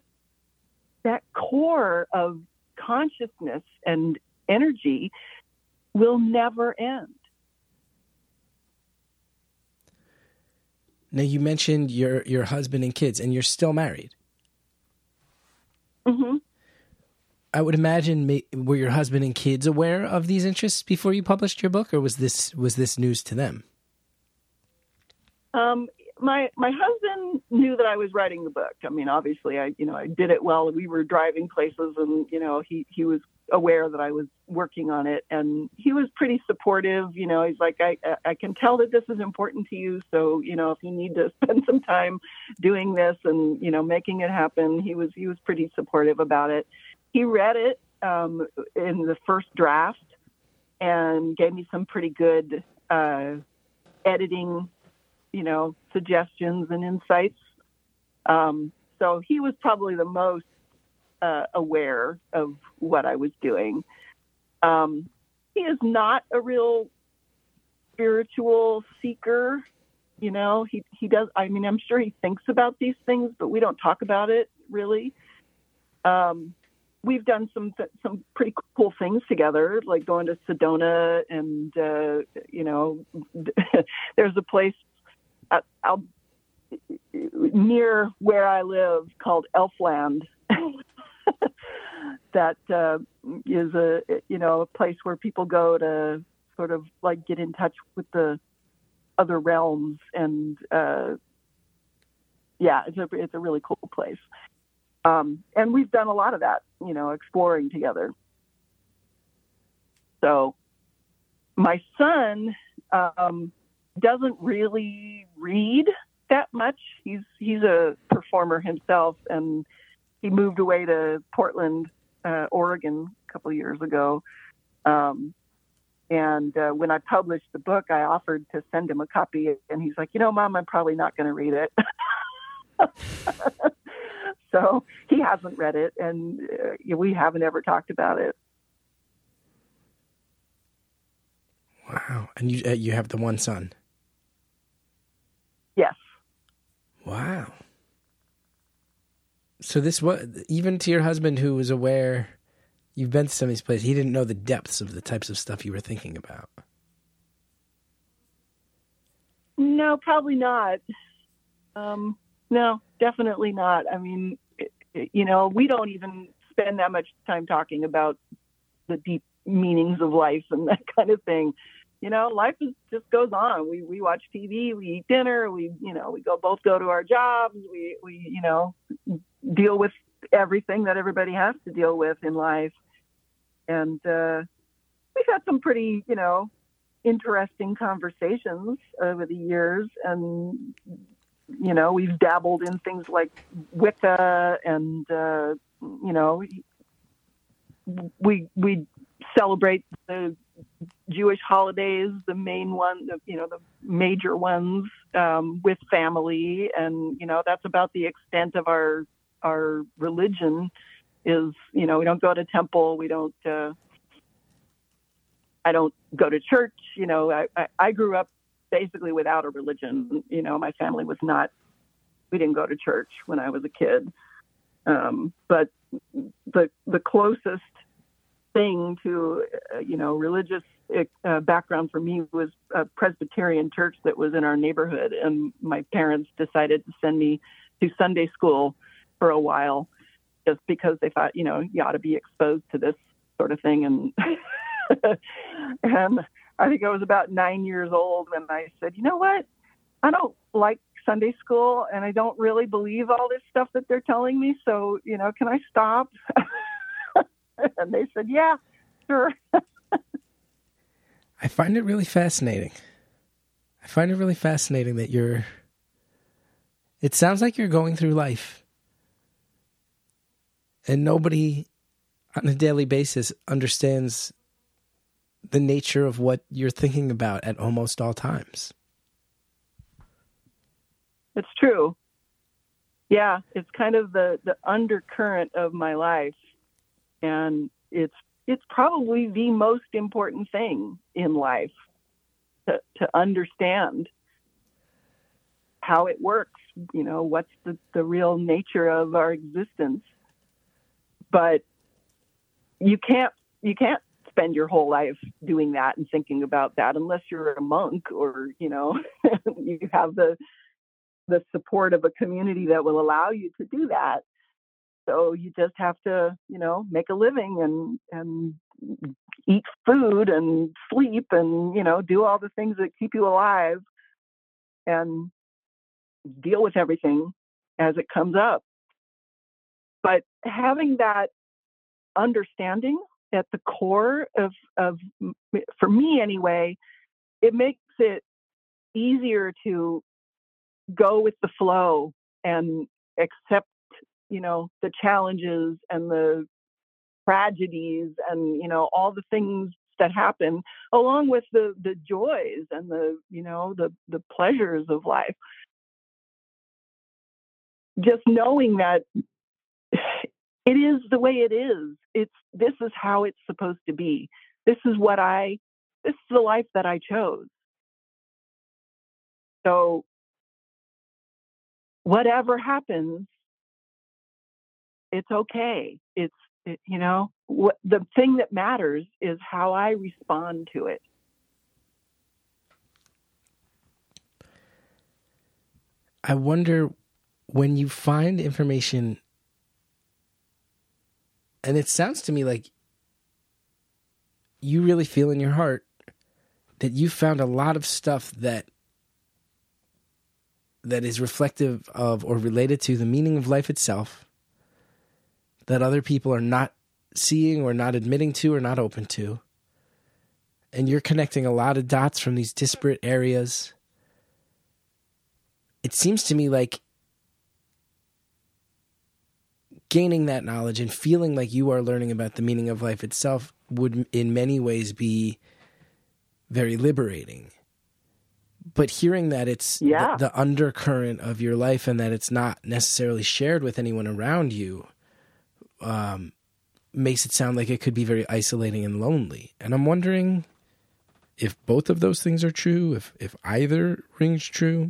core of consciousness and energy will never end. Now, you mentioned your husband and kids, and you're still married. Mm-hmm. I would imagine, were your husband and kids aware of these interests before you published your book, or was this news to them? My husband knew that I was writing the book. I mean, obviously, I did it while we were driving places, and he was aware that I was working on it, and he was pretty supportive. He's like, I can tell that this is important to you, so if you need to spend some time doing this and making it happen, he was pretty supportive about it. He read it in the first draft and gave me some pretty good editing suggestions and insights. So he was probably the most aware of what I was doing. He is not a real spiritual seeker. He does. I mean, I'm sure he thinks about these things, but we don't talk about it really. We've done some pretty cool things together, like going to Sedona, and there's a place near where I live called Elfland that is a place where people go to sort of like get in touch with the other realms, and it's a really cool place. And we've done a lot of that, exploring together. So my son doesn't really read that much. He's a performer himself, and he moved away to Portland, Oregon a couple of years ago. And when I published the book, I offered to send him a copy, and he's like, Mom, I'm probably not going to read it. So he hasn't read it, and we haven't ever talked about it. Wow. And you have the one son? Yes. Wow. So this was, even to your husband, who was aware you've been to some of these places, he didn't know the depths of the types of stuff you were thinking about. No, probably not. No, definitely not. I mean, we don't even spend that much time talking about the deep meanings of life and that kind of thing. Life just goes on. We watch TV, we eat dinner, we both go to our jobs, we deal with everything that everybody has to deal with in life. And we've had some pretty, interesting conversations over the years, and we've dabbled in things like Wicca, and we celebrate the Jewish holidays, the main one, the major ones, with family, and that's about the extent of our religion. Is we don't go to temple, we don't. I don't go to church. I grew up basically without a religion. You know, my family was not, we didn't go to church when I was a kid. But the closest thing to, religious background for me was a Presbyterian church that was in our neighborhood. And my parents decided to send me to Sunday school for a while, just because they thought, you ought to be exposed to this sort of thing. And, and I think I was about 9 years old when I said, you know what? I don't like Sunday school, and I don't really believe all this stuff that they're telling me. So, can I stop? And they said, yeah, sure. I find it really fascinating. That it sounds like you're going through life and nobody on a daily basis understands the nature of what you're thinking about at almost all times. It's true. Yeah, it's kind of the undercurrent of my life. And it's probably the most important thing in life to understand how it works, what's the real nature of our existence. But you can't spend your whole life doing that and thinking about that unless you're a monk or, you have the support of a community that will allow you to do that. So you just have to, make a living and eat food and sleep and, do all the things that keep you alive and deal with everything as it comes up. But having that understanding at the core of for me anyway, it makes it easier to go with the flow and accept, the challenges and the tragedies and, all the things that happen, along with the joys and the pleasures of life. Just knowing that it is the way it is. This is how it's supposed to be. This is the life that I chose. So whatever happens, it's okay. The thing that matters is how I respond to it. I wonder, when you find information, and it sounds to me like you really feel in your heart that you found a lot of stuff that is reflective of or related to the meaning of life itself, that other people are not seeing or not admitting to or not open to. And you're connecting a lot of dots from these disparate areas. It seems to me like gaining that knowledge and feeling like you are learning about the meaning of life itself would in many ways be very liberating. But hearing that it's the undercurrent of your life and that it's not necessarily shared with anyone around you makes it sound like it could be very isolating and lonely. And I'm wondering if both of those things are true, if either rings true.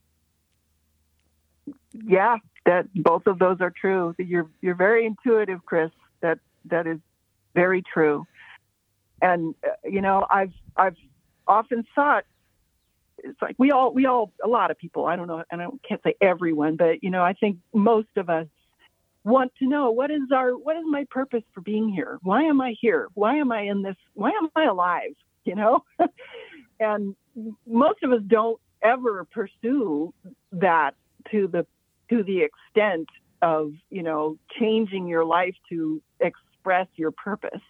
Yeah, that both of those are true. You're very intuitive, Chris. That is very true. And I've often thought, it's like we all a lot of people, I don't know, and I can't say everyone, but I think most of us want to know what is my purpose for being here? Why am I here? Why am I in this? Why am I alive? And most of us don't ever pursue that to the extent of, changing your life to express your purpose.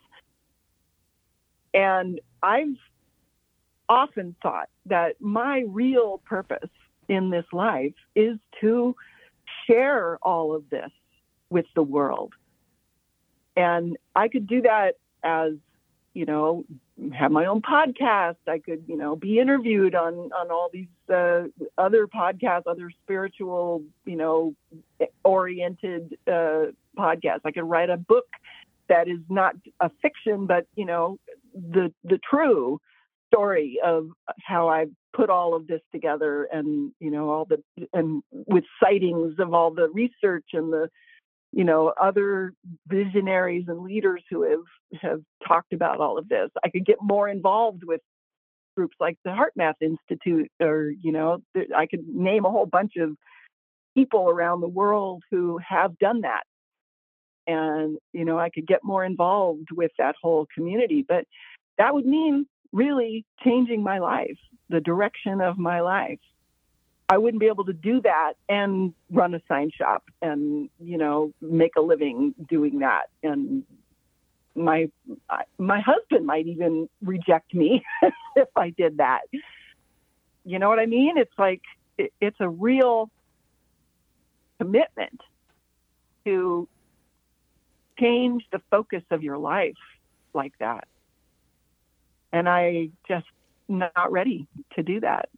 And I've often thought that my real purpose in this life is to share all of this with the world. And I could do that as, have my own podcast. I could, be interviewed on all these other podcasts, other spiritual, oriented podcasts. I could write a book that is not a fiction, but, the true. story of how I put all of this together, and and with sightings of all the research and the other visionaries and leaders who have talked about all of this. I could get more involved with groups like the HeartMath Institute, or I could name a whole bunch of people around the world who have done that, and I could get more involved with that whole community. But that would mean really changing my life, the direction of my life. I wouldn't be able to do that and run a sign shop and, make a living doing that. And my husband might even reject me if I did that. You know what I mean? It's like, it's a real commitment to change the focus of your life like that. And I just not ready to do that.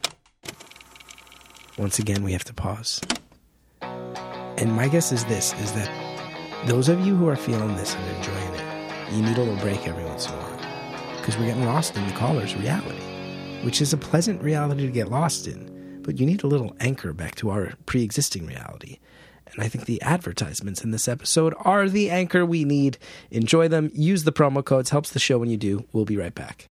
Once again, we have to pause. And my guess is that those of you who are feeling this and enjoying it, you need a little break every once in a while. Because we're getting lost in the caller's reality, which is a pleasant reality to get lost in. But you need a little anchor back to our pre-existing reality. And I think the advertisements in this episode are the anchor we need. Enjoy them. Use the promo codes. Helps the show when you do. We'll be right back.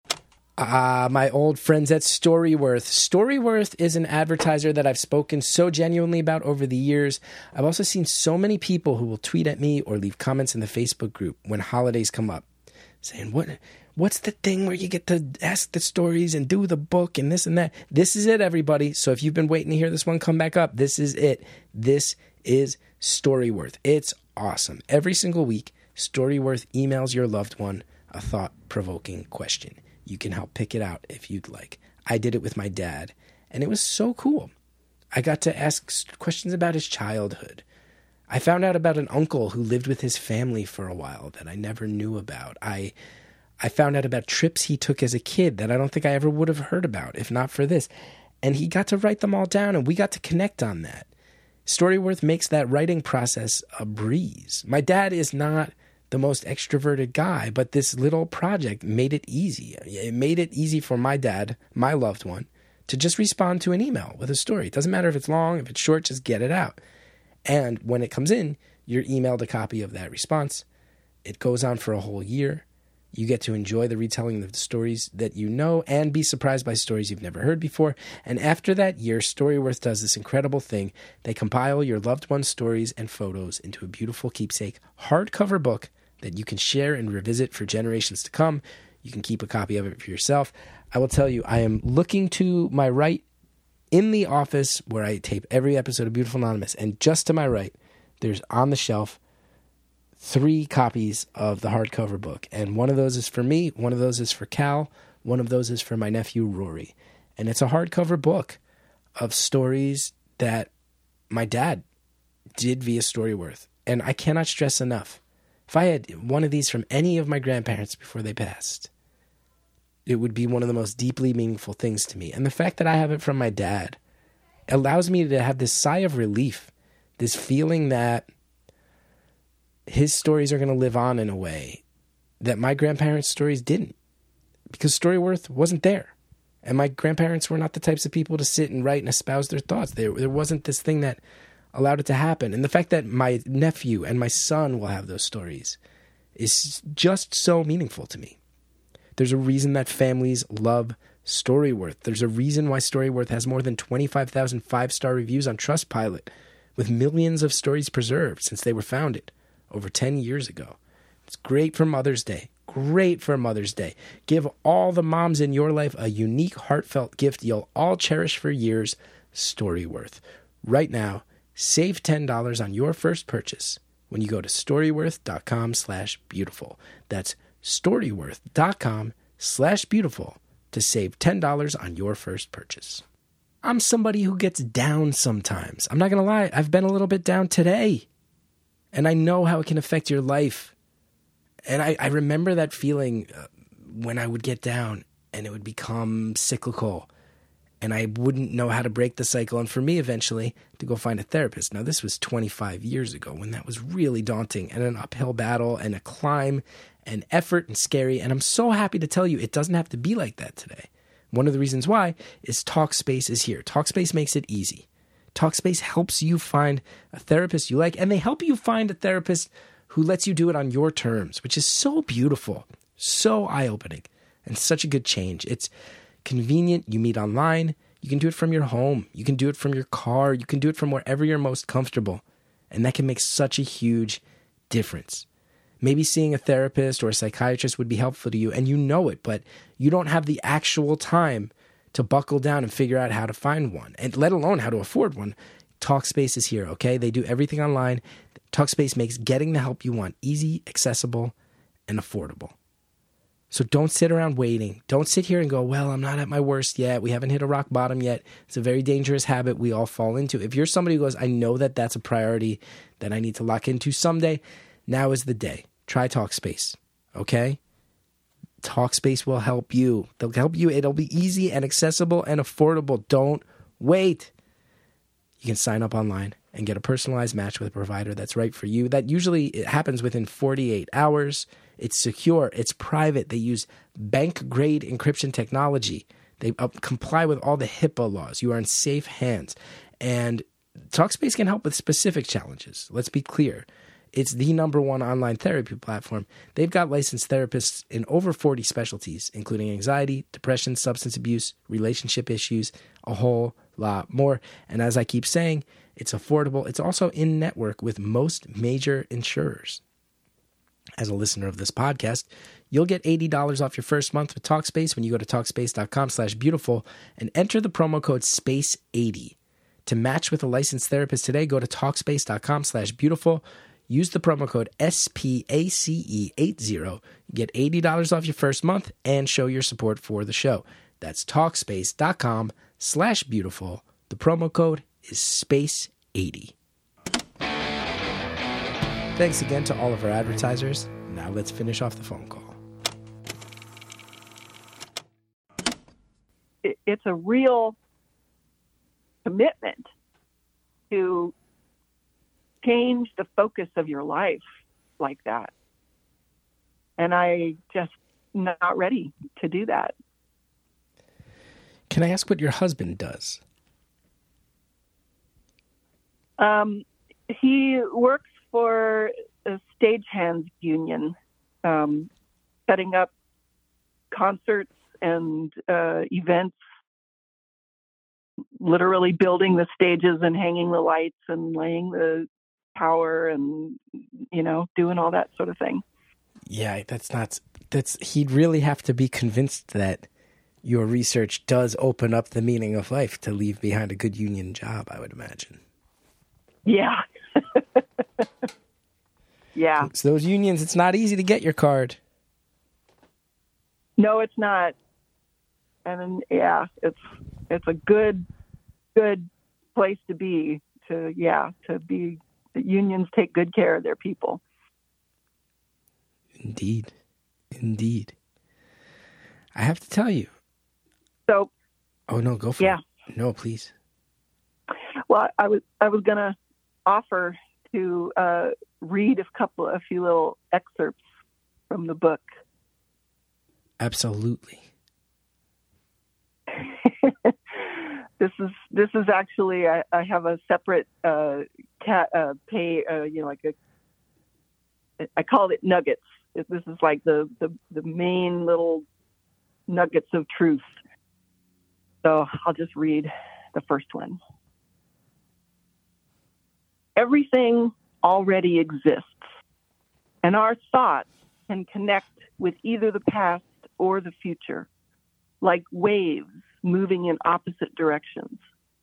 My old friends at Storyworth. Storyworth is an advertiser that I've spoken so genuinely about over the years. I've also seen so many people who will tweet at me or leave comments in the Facebook group when holidays come up saying, what's the thing where you get to ask the stories and do the book and this and that? This is it, everybody. So if you've been waiting to hear this one come back up, this is it. This is Storyworth. It's awesome. Every single week, Storyworth emails your loved one a thought-provoking question. You can help pick it out if you'd like. I did it with my dad, and it was so cool. I got to ask questions about his childhood. I found out about an uncle who lived with his family for a while that I never knew about. I found out about trips he took as a kid that I don't think I ever would have heard about if not for this. And he got to write them all down, and we got to connect on that. Storyworth makes that writing process a breeze. My dad is not the most extroverted guy, but this little project made it easy. It made it easy for my dad, my loved one, to just respond to an email with a story. It doesn't matter if it's long, if it's short, just get it out. And when it comes in, you're emailed a copy of that response. It goes on for a whole year. You get to enjoy the retelling of the stories that you know and be surprised by stories you've never heard before. And after that year, Storyworth does this incredible thing. They compile your loved one's stories and photos into a beautiful keepsake hardcover book that you can share and revisit for generations to come. You can keep a copy of it for yourself. I will tell you, I am looking to my right in the office where I tape every episode of Beautiful Anonymous, and just to my right, there's on the shelf 3 copies of the hardcover book. And one of those is for me, one of those is for Cal, one of those is for my nephew, Rory. And it's a hardcover book of stories that my dad did via Storyworth. And I cannot stress enough, if I had one of these from any of my grandparents before they passed, it would be one of the most deeply meaningful things to me. And the fact that I have it from my dad allows me to have this sigh of relief, this feeling that his stories are going to live on in a way that my grandparents' stories didn't, because Storyworth wasn't there. And my grandparents were not the types of people to sit and write and espouse their thoughts. There wasn't this thing that allowed it to happen. And the fact that my nephew and my son will have those stories is just so meaningful to me. There's a reason that families love Storyworth. There's a reason why Storyworth has more than 25,000 5-star reviews on Trustpilot, with millions of stories preserved since they were founded over 10 years ago. It's great for Mother's Day. Great for Mother's Day. Give all the moms in your life a unique, heartfelt gift you'll all cherish for years, Storyworth. Right now, save $10 on your first purchase when you go to storyworth.com/beautiful. That's storyworth.com/beautiful to save $10 on your first purchase. I'm somebody who gets down sometimes. I'm not going to lie. I've been a little bit down today. And I know how it can affect your life. And I remember that feeling when I would get down and it would become cyclical. and I wouldn't know how to break the cycle. And for me, eventually, to go find a therapist. Now, this was 25 years ago when that was really daunting and an uphill battle and a climb and effort and scary. And I'm so happy to tell you it doesn't have to be like that today. One of the reasons why is TalkSpace is here. TalkSpace makes it easy. TalkSpace helps you find a therapist you like, and they help you find a therapist who lets you do it on your terms, which is so beautiful, so eye-opening, and such a good change. It's convenient. You meet online. You can do it from your home. You can do it from your car. You can do it from wherever you're most comfortable. And that can make such a huge difference. Maybe seeing a therapist or a psychiatrist would be helpful to you, and you know it, but you don't have the actual time to buckle down and figure out how to find one, and let alone how to afford one. TalkSpace is here, okay? They do everything online. TalkSpace makes getting the help you want easy, accessible, and affordable. So don't sit around waiting. Don't sit here and go, well, I'm not at my worst yet. We haven't hit a rock bottom yet. It's a very dangerous habit we all fall into. If you're somebody who goes, I know that that's a priority that I need to lock into someday, now is the day. Try TalkSpace, okay? TalkSpace will help you. They'll help you. It'll be easy and accessible and affordable. Don't wait. You can sign up online and get a personalized match with a provider that's right for you. That usually it happens within 48 hours. It's secure. It's private. They use bank-grade encryption technology. They comply with all the HIPAA laws. You are in safe hands. And TalkSpace can help with specific challenges. Let's be clear. It's the #1 online therapy platform. They've got licensed therapists in over 40 specialties, including anxiety, depression, substance abuse, relationship issues, a whole lot more. And as I keep saying, it's affordable. It's also in network with most major insurers. As a listener of this podcast, you'll get $80 off your first month with TalkSpace when you go to TalkSpace.com/beautiful and enter the promo code SPACE80. To match with a licensed therapist today, go to TalkSpace.com/beautiful. Use the promo code SPACE80. Get $80 off your first month and show your support for the show. That's TalkSpace.com/beautiful. The promo code is SPACE80. Thanks again to all of our advertisers. Now let's finish off the phone call. It's a real commitment to change the focus of your life like that. And I just not ready to do that. Can I ask what your husband does? He works for a stagehands union, setting up concerts and events, literally building the stages and hanging the lights and laying the power and, doing all that sort of thing. Yeah, he'd really have to be convinced that your research does open up the meaning of life to leave behind a good union job, I would imagine. Yeah. Yeah. So those unions, it's not easy to get your card. No, it's not. And yeah, it's a good place to be. The unions take good care of their people. Indeed. I have to tell you. So. Oh no, go for it. No, please. Well, I was gonna offer to read a few little excerpts from the book. Absolutely. This is actually I have a separate I call it nuggets. This is like the main little nuggets of truth. So I'll just read the first one. Everything already exists, and our thoughts can connect with either the past or the future, like waves moving in opposite directions.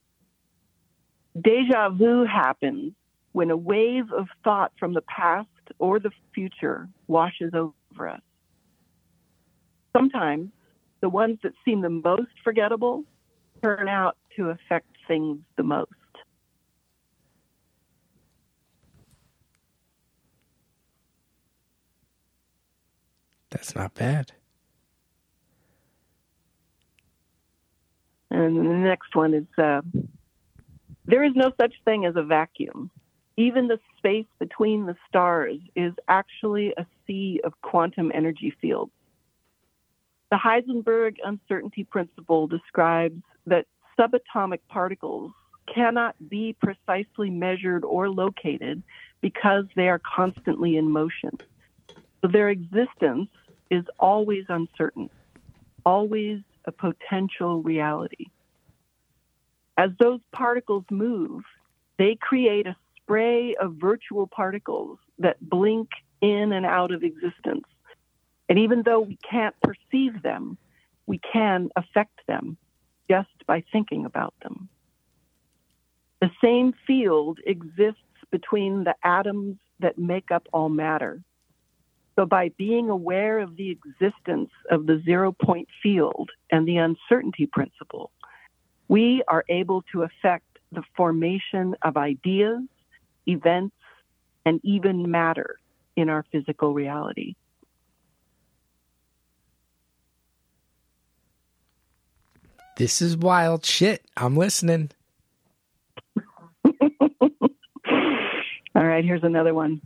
Deja vu happens when a wave of thought from the past or the future washes over us. Sometimes the ones that seem the most forgettable turn out to affect things the most. That's not bad. And And the next one is, there is no such thing as a vacuum. Even the space between the stars is actually a sea of quantum energy fields. The Heisenberg uncertainty principle describes that subatomic particles cannot be precisely measured or located because they are constantly in motion. So their existence is always uncertain, always a potential reality. As those particles move, they create a spray of virtual particles that blink in and out of existence. And even though we can't perceive them, we can affect them just by thinking about them. The same field exists between the atoms that make up all matter. So by being aware of the existence of the zero-point field and the uncertainty principle, we are able to affect the formation of ideas, events, and even matter in our physical reality. This is wild shit. I'm listening. All right, here's another one.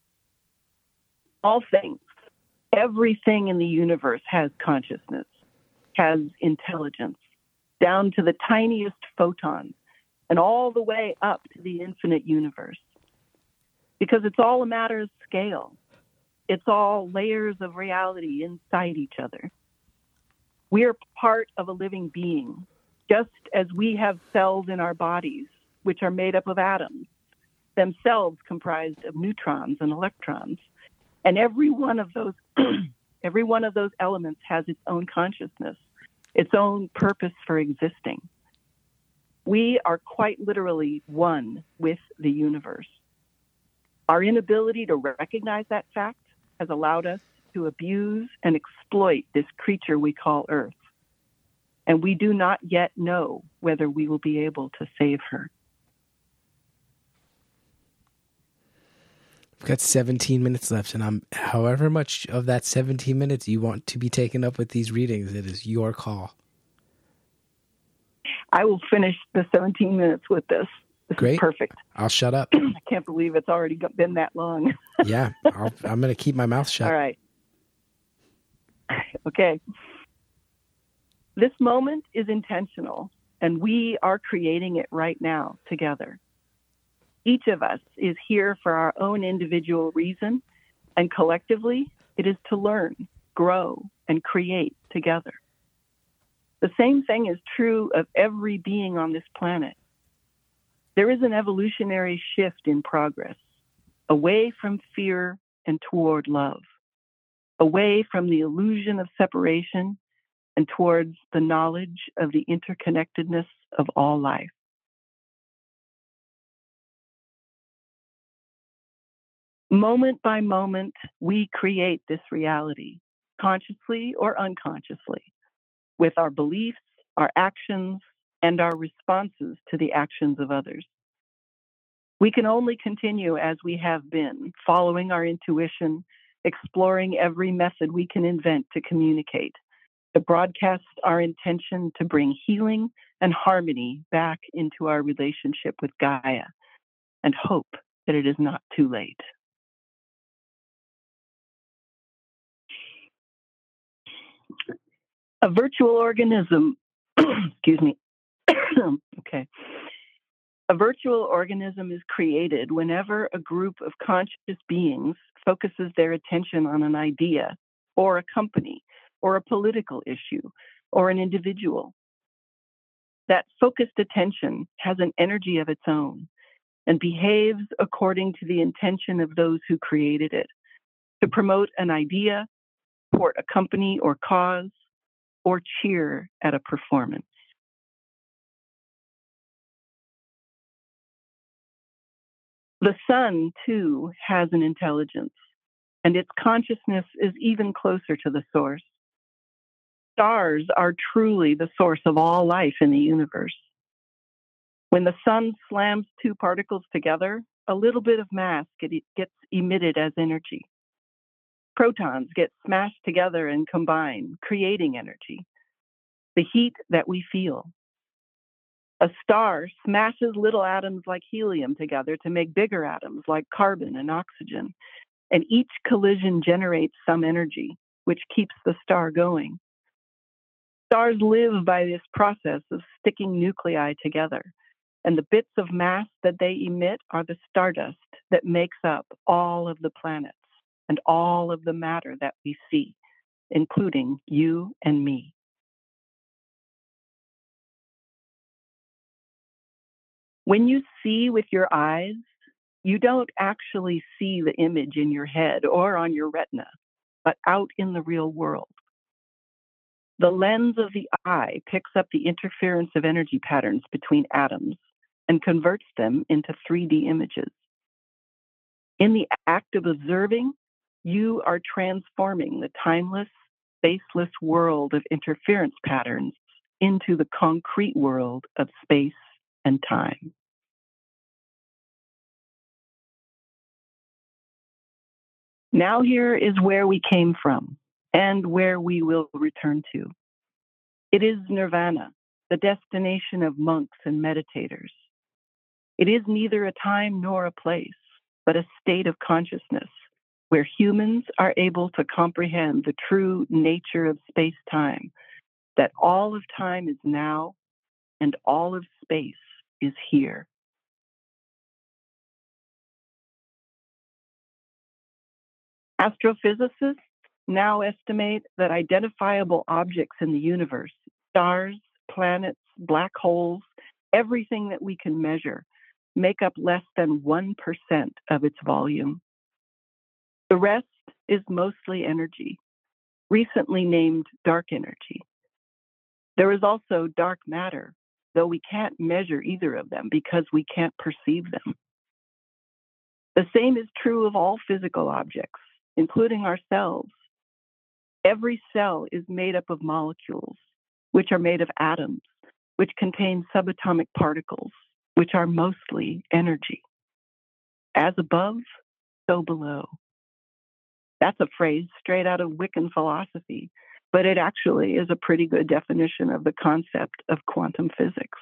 All things, everything in the universe has consciousness, has intelligence, down to the tiniest photon and all the way up to the infinite universe. Because it's all a matter of scale. It's all layers of reality inside each other. We are part of a living being, just as we have cells in our bodies, which are made up of atoms, themselves comprised of neutrons and electrons. And every one of those elements has its own consciousness, its own purpose for existing. We are quite literally one with the universe. Our inability to recognize that fact has allowed us to abuse and exploit this creature we call Earth. And we do not yet know whether we will be able to save her. We've got 17 minutes left, and however much of that 17 minutes you want to be taken up with these readings, it is your call. I will finish the 17 minutes with this. This Great. is perfect. I'll shut up. I can't believe it's already been that long. Yeah, I'm going to keep my mouth shut. All right. Okay. This moment is intentional, and we are creating it right now together. Each of us is here for our own individual reason, and collectively, it is to learn, grow, and create together. The same thing is true of every being on this planet. There is an evolutionary shift in progress, away from fear and toward love, away from the illusion of separation and towards the knowledge of the interconnectedness of all life. Moment by moment, we create this reality, consciously or unconsciously, with our beliefs, our actions, and our responses to the actions of others. We can only continue as we have been, following our intuition, exploring every method we can invent to communicate, to broadcast our intention to bring healing and harmony back into our relationship with Gaia, and hope that it is not too late. A virtual organism, excuse me, okay. A virtual organism is created whenever a group of conscious beings focuses their attention on an idea, or a company, or a political issue, or an individual. That focused attention has an energy of its own and behaves according to the intention of those who created it, to promote an idea, support a company or cause, or cheer at a performance. The sun, too, has an intelligence, and its consciousness is even closer to the source. Stars are truly the source of all life in the universe. When the sun slams two particles together, a little bit of mass gets emitted as energy. Protons get smashed together and combine, creating energy. The heat that we feel, A star smashes little atoms like helium together to make bigger atoms like carbon and oxygen, and each collision generates some energy, which keeps the star going. Stars live by this process of sticking nuclei together, and the bits of mass that they emit are the stardust that makes up all of the planets and all of the matter that we see, including you and me. When you see with your eyes, you don't actually see the image in your head or on your retina, but out in the real world. The lens of the eye picks up the interference of energy patterns between atoms and converts them into 3D images. In the act of observing, you are transforming the timeless, spaceless world of interference patterns into the concrete world of space and time. Now here is where we came from and where we will return to. It is nirvana, the destination of monks and meditators. It is neither a time nor a place, but a state of consciousness where humans are able to comprehend the true nature of space-time, that all of time is now and all of space is here. Astrophysicists now estimate that identifiable objects in the universe, stars, planets, black holes, everything that we can measure, make up less than 1% of its volume. The rest is mostly energy, recently named dark energy. There is also dark matter, though we can't measure either of them because we can't perceive them. The same is true of all physical objects, including ourselves. Every cell is made up of molecules, which are made of atoms, which contain subatomic particles, which are mostly energy. As above, so below. That's a phrase straight out of Wiccan philosophy, but it actually is a pretty good definition of the concept of quantum physics.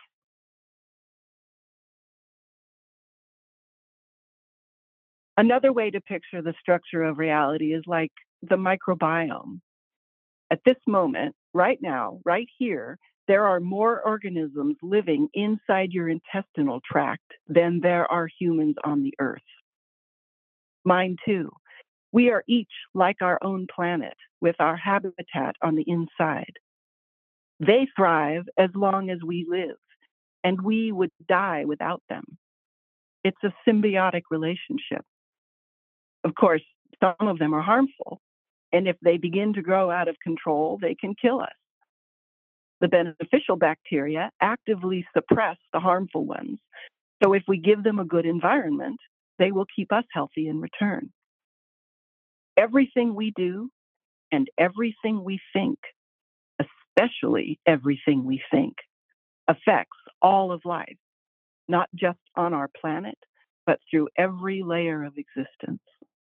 Another way to picture the structure of reality is like the microbiome. At this moment, right now, right here, there are more organisms living inside your intestinal tract than there are humans on the earth. Mine too. We are each like our own planet with our habitat on the inside. They thrive as long as we live, and we would die without them. It's a symbiotic relationship. Of course, some of them are harmful, and if they begin to grow out of control, they can kill us. The beneficial bacteria actively suppress the harmful ones, so if we give them a good environment, they will keep us healthy in return. Everything we do and everything we think, especially everything we think, affects all of life, not just on our planet, but through every layer of existence.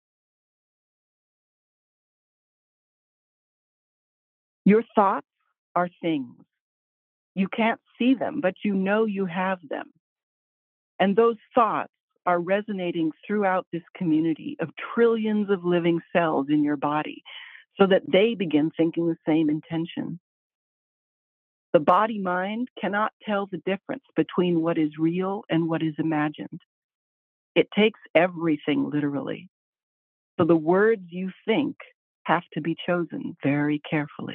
Your thoughts are things. You can't see them, but you know you have them. And those thoughts are resonating throughout this community of trillions of living cells in your body so that they begin thinking the same intention. The body-mind cannot tell the difference between what is real and what is imagined. It takes everything literally. So the words you think have to be chosen very carefully.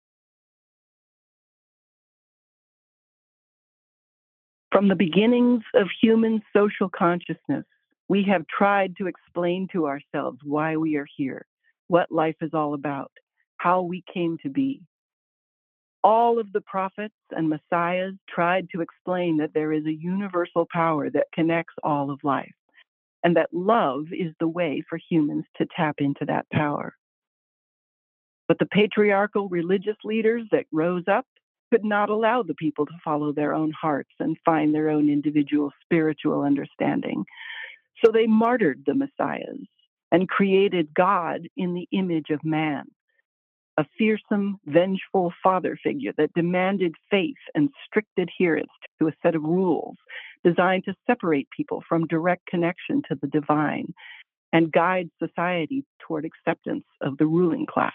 From the beginnings of human social consciousness, we have tried to explain to ourselves why we are here, what life is all about, how we came to be. All of the prophets and messiahs tried to explain that there is a universal power that connects all of life, and that love is the way for humans to tap into that power. But the patriarchal religious leaders that rose up could not allow the people to follow their own hearts and find their own individual spiritual understanding. So they martyred the messiahs and created God in the image of man, a fearsome, vengeful father figure that demanded faith and strict adherence to a set of rules designed to separate people from direct connection to the divine and guide society toward acceptance of the ruling class.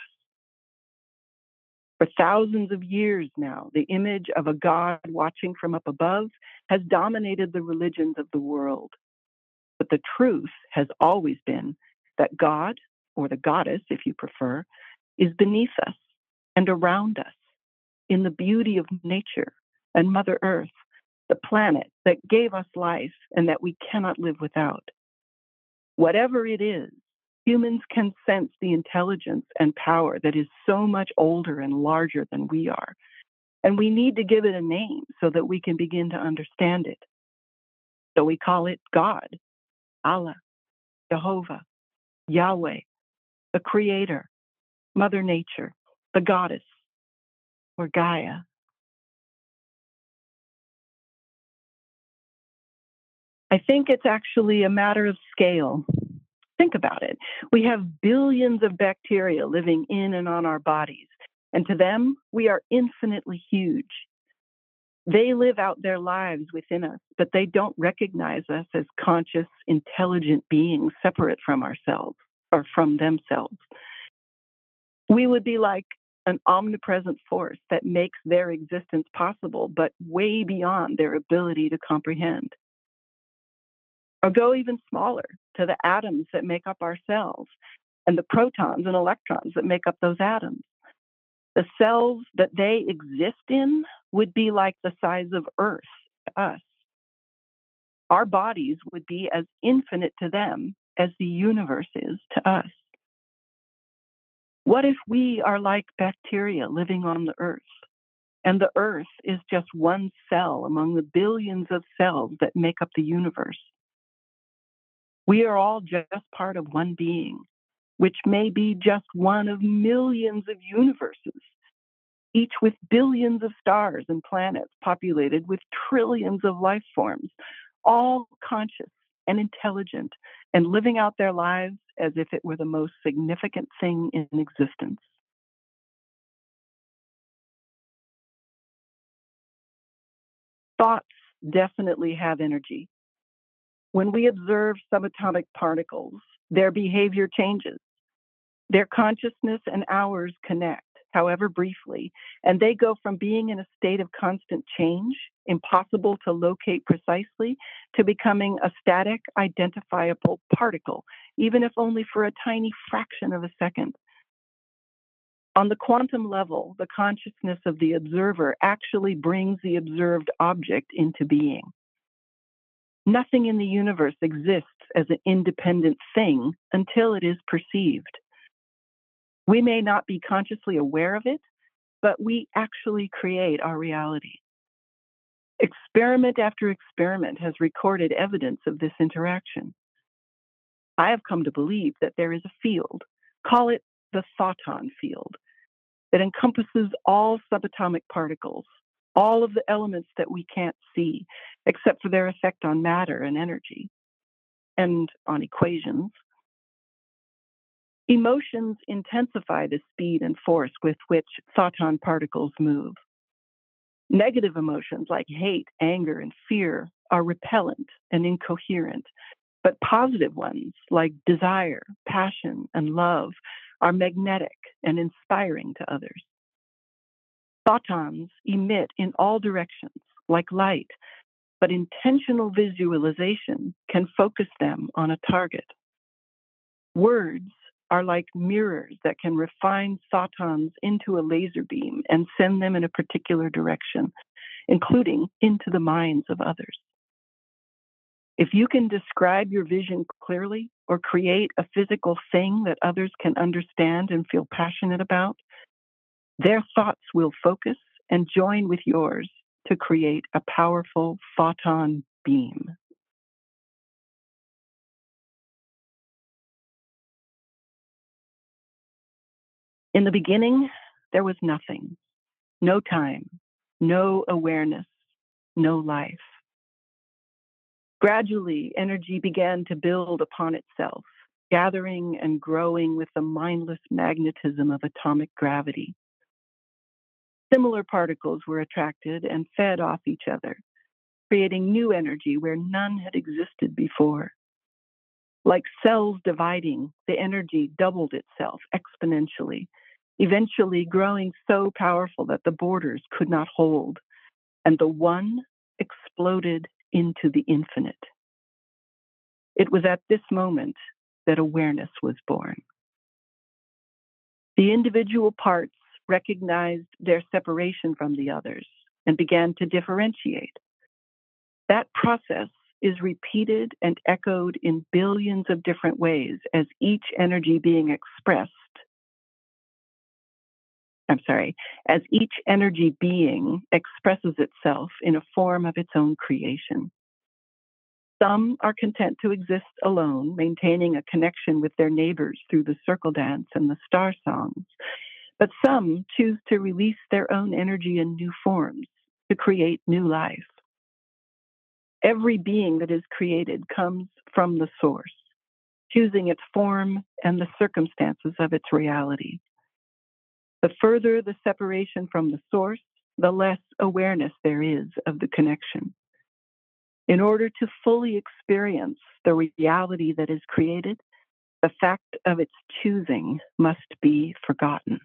For thousands of years now, the image of a God watching from up above has dominated the religions of the world. But the truth has always been that God, or the goddess if you prefer, is beneath us and around us in the beauty of nature and Mother Earth, the planet that gave us life and that we cannot live without. Whatever it is, humans can sense the intelligence and power that is so much older and larger than we are. And we need to give it a name so that we can begin to understand it. So we call it God, Allah, Jehovah, Yahweh, the Creator, Mother Nature, the Goddess, or Gaia. I think it's actually a matter of scale. Think about it. We have billions of bacteria living in and on our bodies, and to them, we are infinitely huge. They live out their lives within us, but they don't recognize us as conscious, intelligent beings separate from ourselves or from themselves. We would be like an omnipresent force that makes their existence possible, but way beyond their ability to comprehend. Or go even smaller to the atoms that make up our cells and the protons and electrons that make up those atoms. The cells that they exist in would be like the size of Earth to us. Our bodies would be as infinite to them as the universe is to us. What if we are like bacteria living on the Earth, and the Earth is just one cell among the billions of cells that make up the universe? We are all just part of one being, which may be just one of millions of universes, each with billions of stars and planets populated with trillions of life forms, all conscious and intelligent and living out their lives as if it were the most significant thing in existence. Thoughts definitely have energy. When we observe subatomic particles, their behavior changes. Their consciousness and ours connect, however briefly, and they go from being in a state of constant change, impossible to locate precisely, to becoming a static, identifiable particle, even if only for a tiny fraction of a second. On the quantum level, the consciousness of the observer actually brings the observed object into being. Nothing in the universe exists as an independent thing until it is perceived. We may not be consciously aware of it, but we actually create our reality. Experiment after experiment has recorded evidence of this interaction. I have come to believe that there is a field, call it the photon field, that encompasses all subatomic particles, all of the elements that we can't see, except for their effect on matter and energy, and on equations. Emotions intensify the speed and force with which photon particles move. Negative emotions like hate, anger, and fear are repellent and incoherent, but positive ones like desire, passion, and love are magnetic and inspiring to others. Photons emit in all directions, like light, but intentional visualization can focus them on a target. Words are like mirrors that can refine photons into a laser beam and send them in a particular direction, including into the minds of others. If you can describe your vision clearly or create a physical thing that others can understand and feel passionate about, their thoughts will focus and join with yours to create a powerful photon beam. In the beginning, there was nothing, no time, no awareness, no life. Gradually, energy began to build upon itself, gathering and growing with the mindless magnetism of atomic gravity. Similar particles were attracted and fed off each other, creating new energy where none had existed before. Like cells dividing, the energy doubled itself exponentially, eventually growing so powerful that the borders could not hold, and the one exploded into the infinite. It was at this moment that awareness was born. The individual parts recognized their separation from the others and began to differentiate. That process is repeated and echoed in billions of different ways as each energy being expressed. As each energy being expresses itself in a form of its own creation. Some are content to exist alone, maintaining a connection with their neighbors through the circle dance and the star songs. But some choose to release their own energy in new forms to create new life. Every being that is created comes from the source, choosing its form and the circumstances of its reality. The further the separation from the source, the less awareness there is of the connection. In order to fully experience the reality that is created, the fact of its choosing must be forgotten.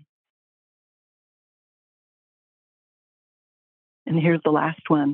And here's the last one.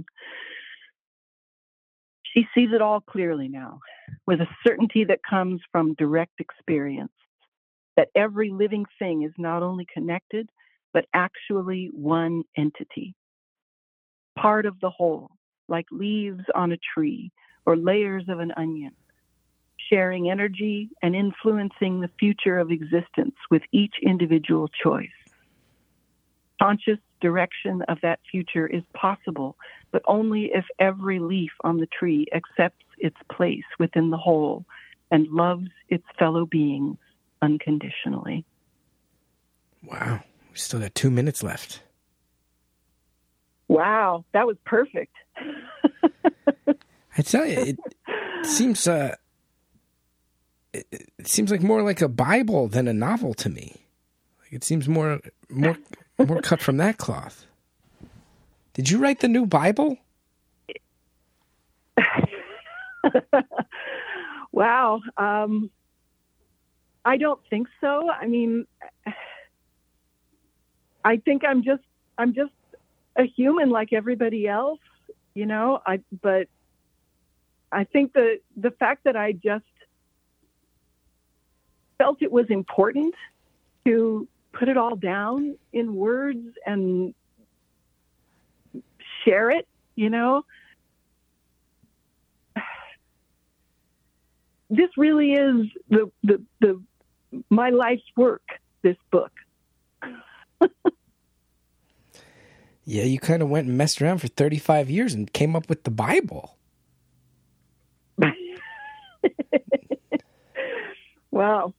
She sees it all clearly now, with a certainty that comes from direct experience, that every living thing is not only connected, but actually one entity, part of the whole, like leaves on a tree or layers of an onion, sharing energy and influencing the future of existence with each individual choice. Conscious direction of that future is possible, but only if every leaf on the tree accepts its place within the whole and loves its fellow beings unconditionally. Wow. We still got 2 minutes left. Wow, that was perfect. I tell you, it seems it seems like more like a Bible than a novel to me. Like it seems more cut from that cloth. Did you write the new Bible? Wow. I don't think so. I mean, I think I'm just a human like everybody else, you know. But I think the fact that I just felt it was important to put it all down in words and share it, you know. This really is the my life's work, this book. Yeah, you kind of went and messed around for 35 years and came up with the Bible. Wow.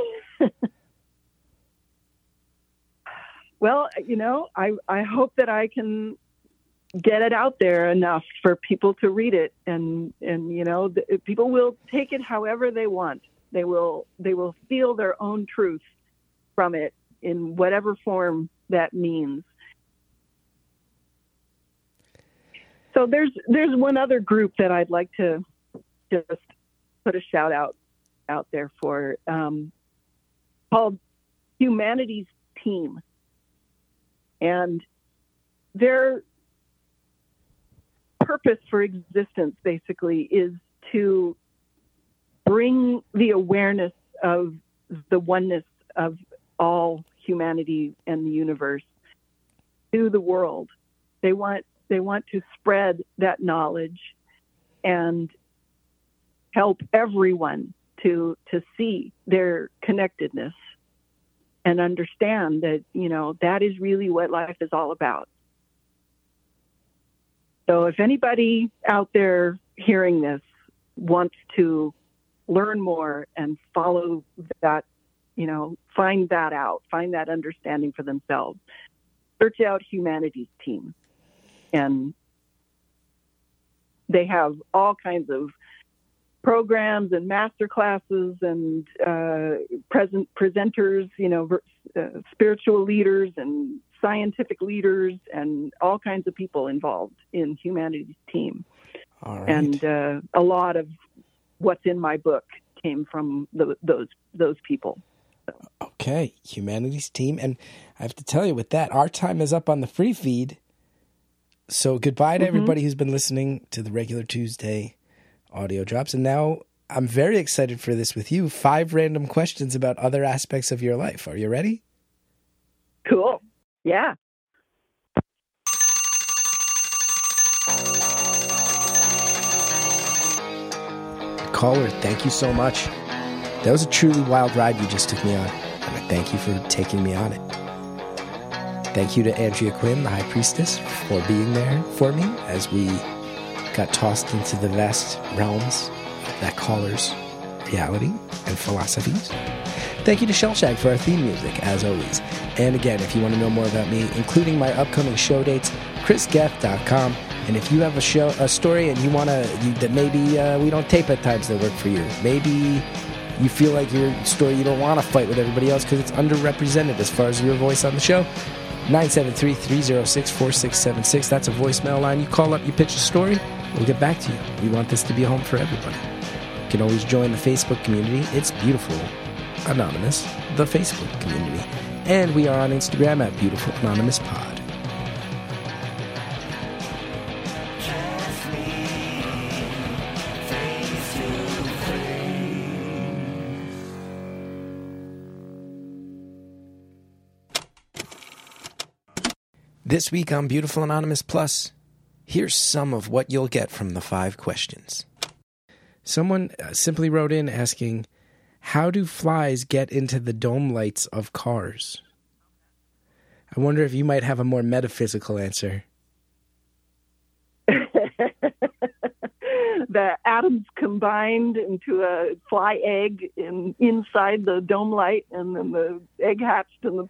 Well, you know, I hope that I can get it out there enough for people to read it, and you know, people will take it however they want. They will feel their own truth from it in whatever form that means. So there's one other group that I'd like to just put a shout out there for, called Humanity's Team. And their purpose for existence basically is to bring the awareness of the oneness of all humanity and the universe to the world. They want to spread that knowledge and help everyone to see their connectedness and understand that, you know, that is really what life is all about. So if anybody out there hearing this wants to learn more and follow that, you know, find that out, find that understanding for themselves, search out Humanity's Team. And they have all kinds of programs and master classes and presenters, spiritual leaders and scientific leaders and all kinds of people involved in Humanity's Team. All right. And a lot of what's in my book came from those people. Okay, Humanity's Team. And I have to tell you, with that, our time is up on the free feed. So goodbye to everybody who's been listening to the regular Tuesday audio drops. And now I'm very excited for this with you. 5 random questions about other aspects of your life. Are you ready? Cool. Yeah. Caller, thank you so much. That was a truly wild ride you just took me on. And I thank you for taking me on it. Thank you to Andrea Quinn, the High Priestess, for being there for me as we got tossed into the vast realms of that caller's reality and philosophies. Thank you to Shellshag for our theme music, as always. And again, if you want to know more about me, including my upcoming show dates, chrisgeth.com. And if you have a story and you want that maybe we don't tape at times that work for you, maybe you feel like your story, you don't want to fight with everybody else because it's underrepresented as far as your voice on the show, 973-306-4676. That's a voicemail line. You call up, you pitch a story, we'll get back to you. We want this to be a home for everybody. You can always join the Facebook community. It's Beautiful Anonymous, the Facebook community. And we are on Instagram at Beautiful Anonymous Pod. This week on Beautiful Anonymous Plus, here's some of what you'll get from the 5 questions. Someone simply wrote in asking, how do flies get into the dome lights of cars? I wonder if you might have a more metaphysical answer. The atoms combined into a fly egg inside the dome light, and then the egg hatched and the...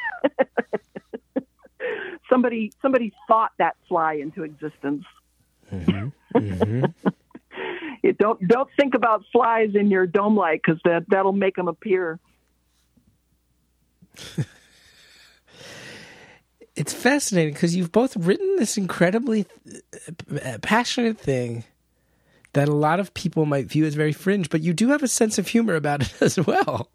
Somebody thought that fly into existence. Mm-hmm. Mm-hmm. Don't think about flies in your dome light because that'll make them appear. It's fascinating because you've both written this incredibly passionate thing that a lot of people might view as very fringe, but you do have a sense of humor about it as well.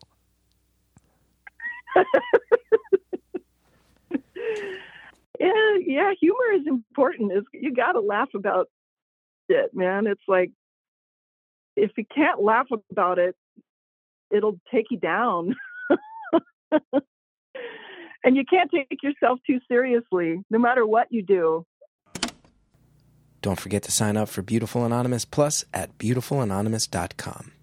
Yeah, humor is important. You got to laugh about it, man. It's like, if you can't laugh about it, it'll take you down. And you can't take yourself too seriously, no matter what you do. Don't forget to sign up for Beautiful Anonymous Plus at beautifulanonymous.com.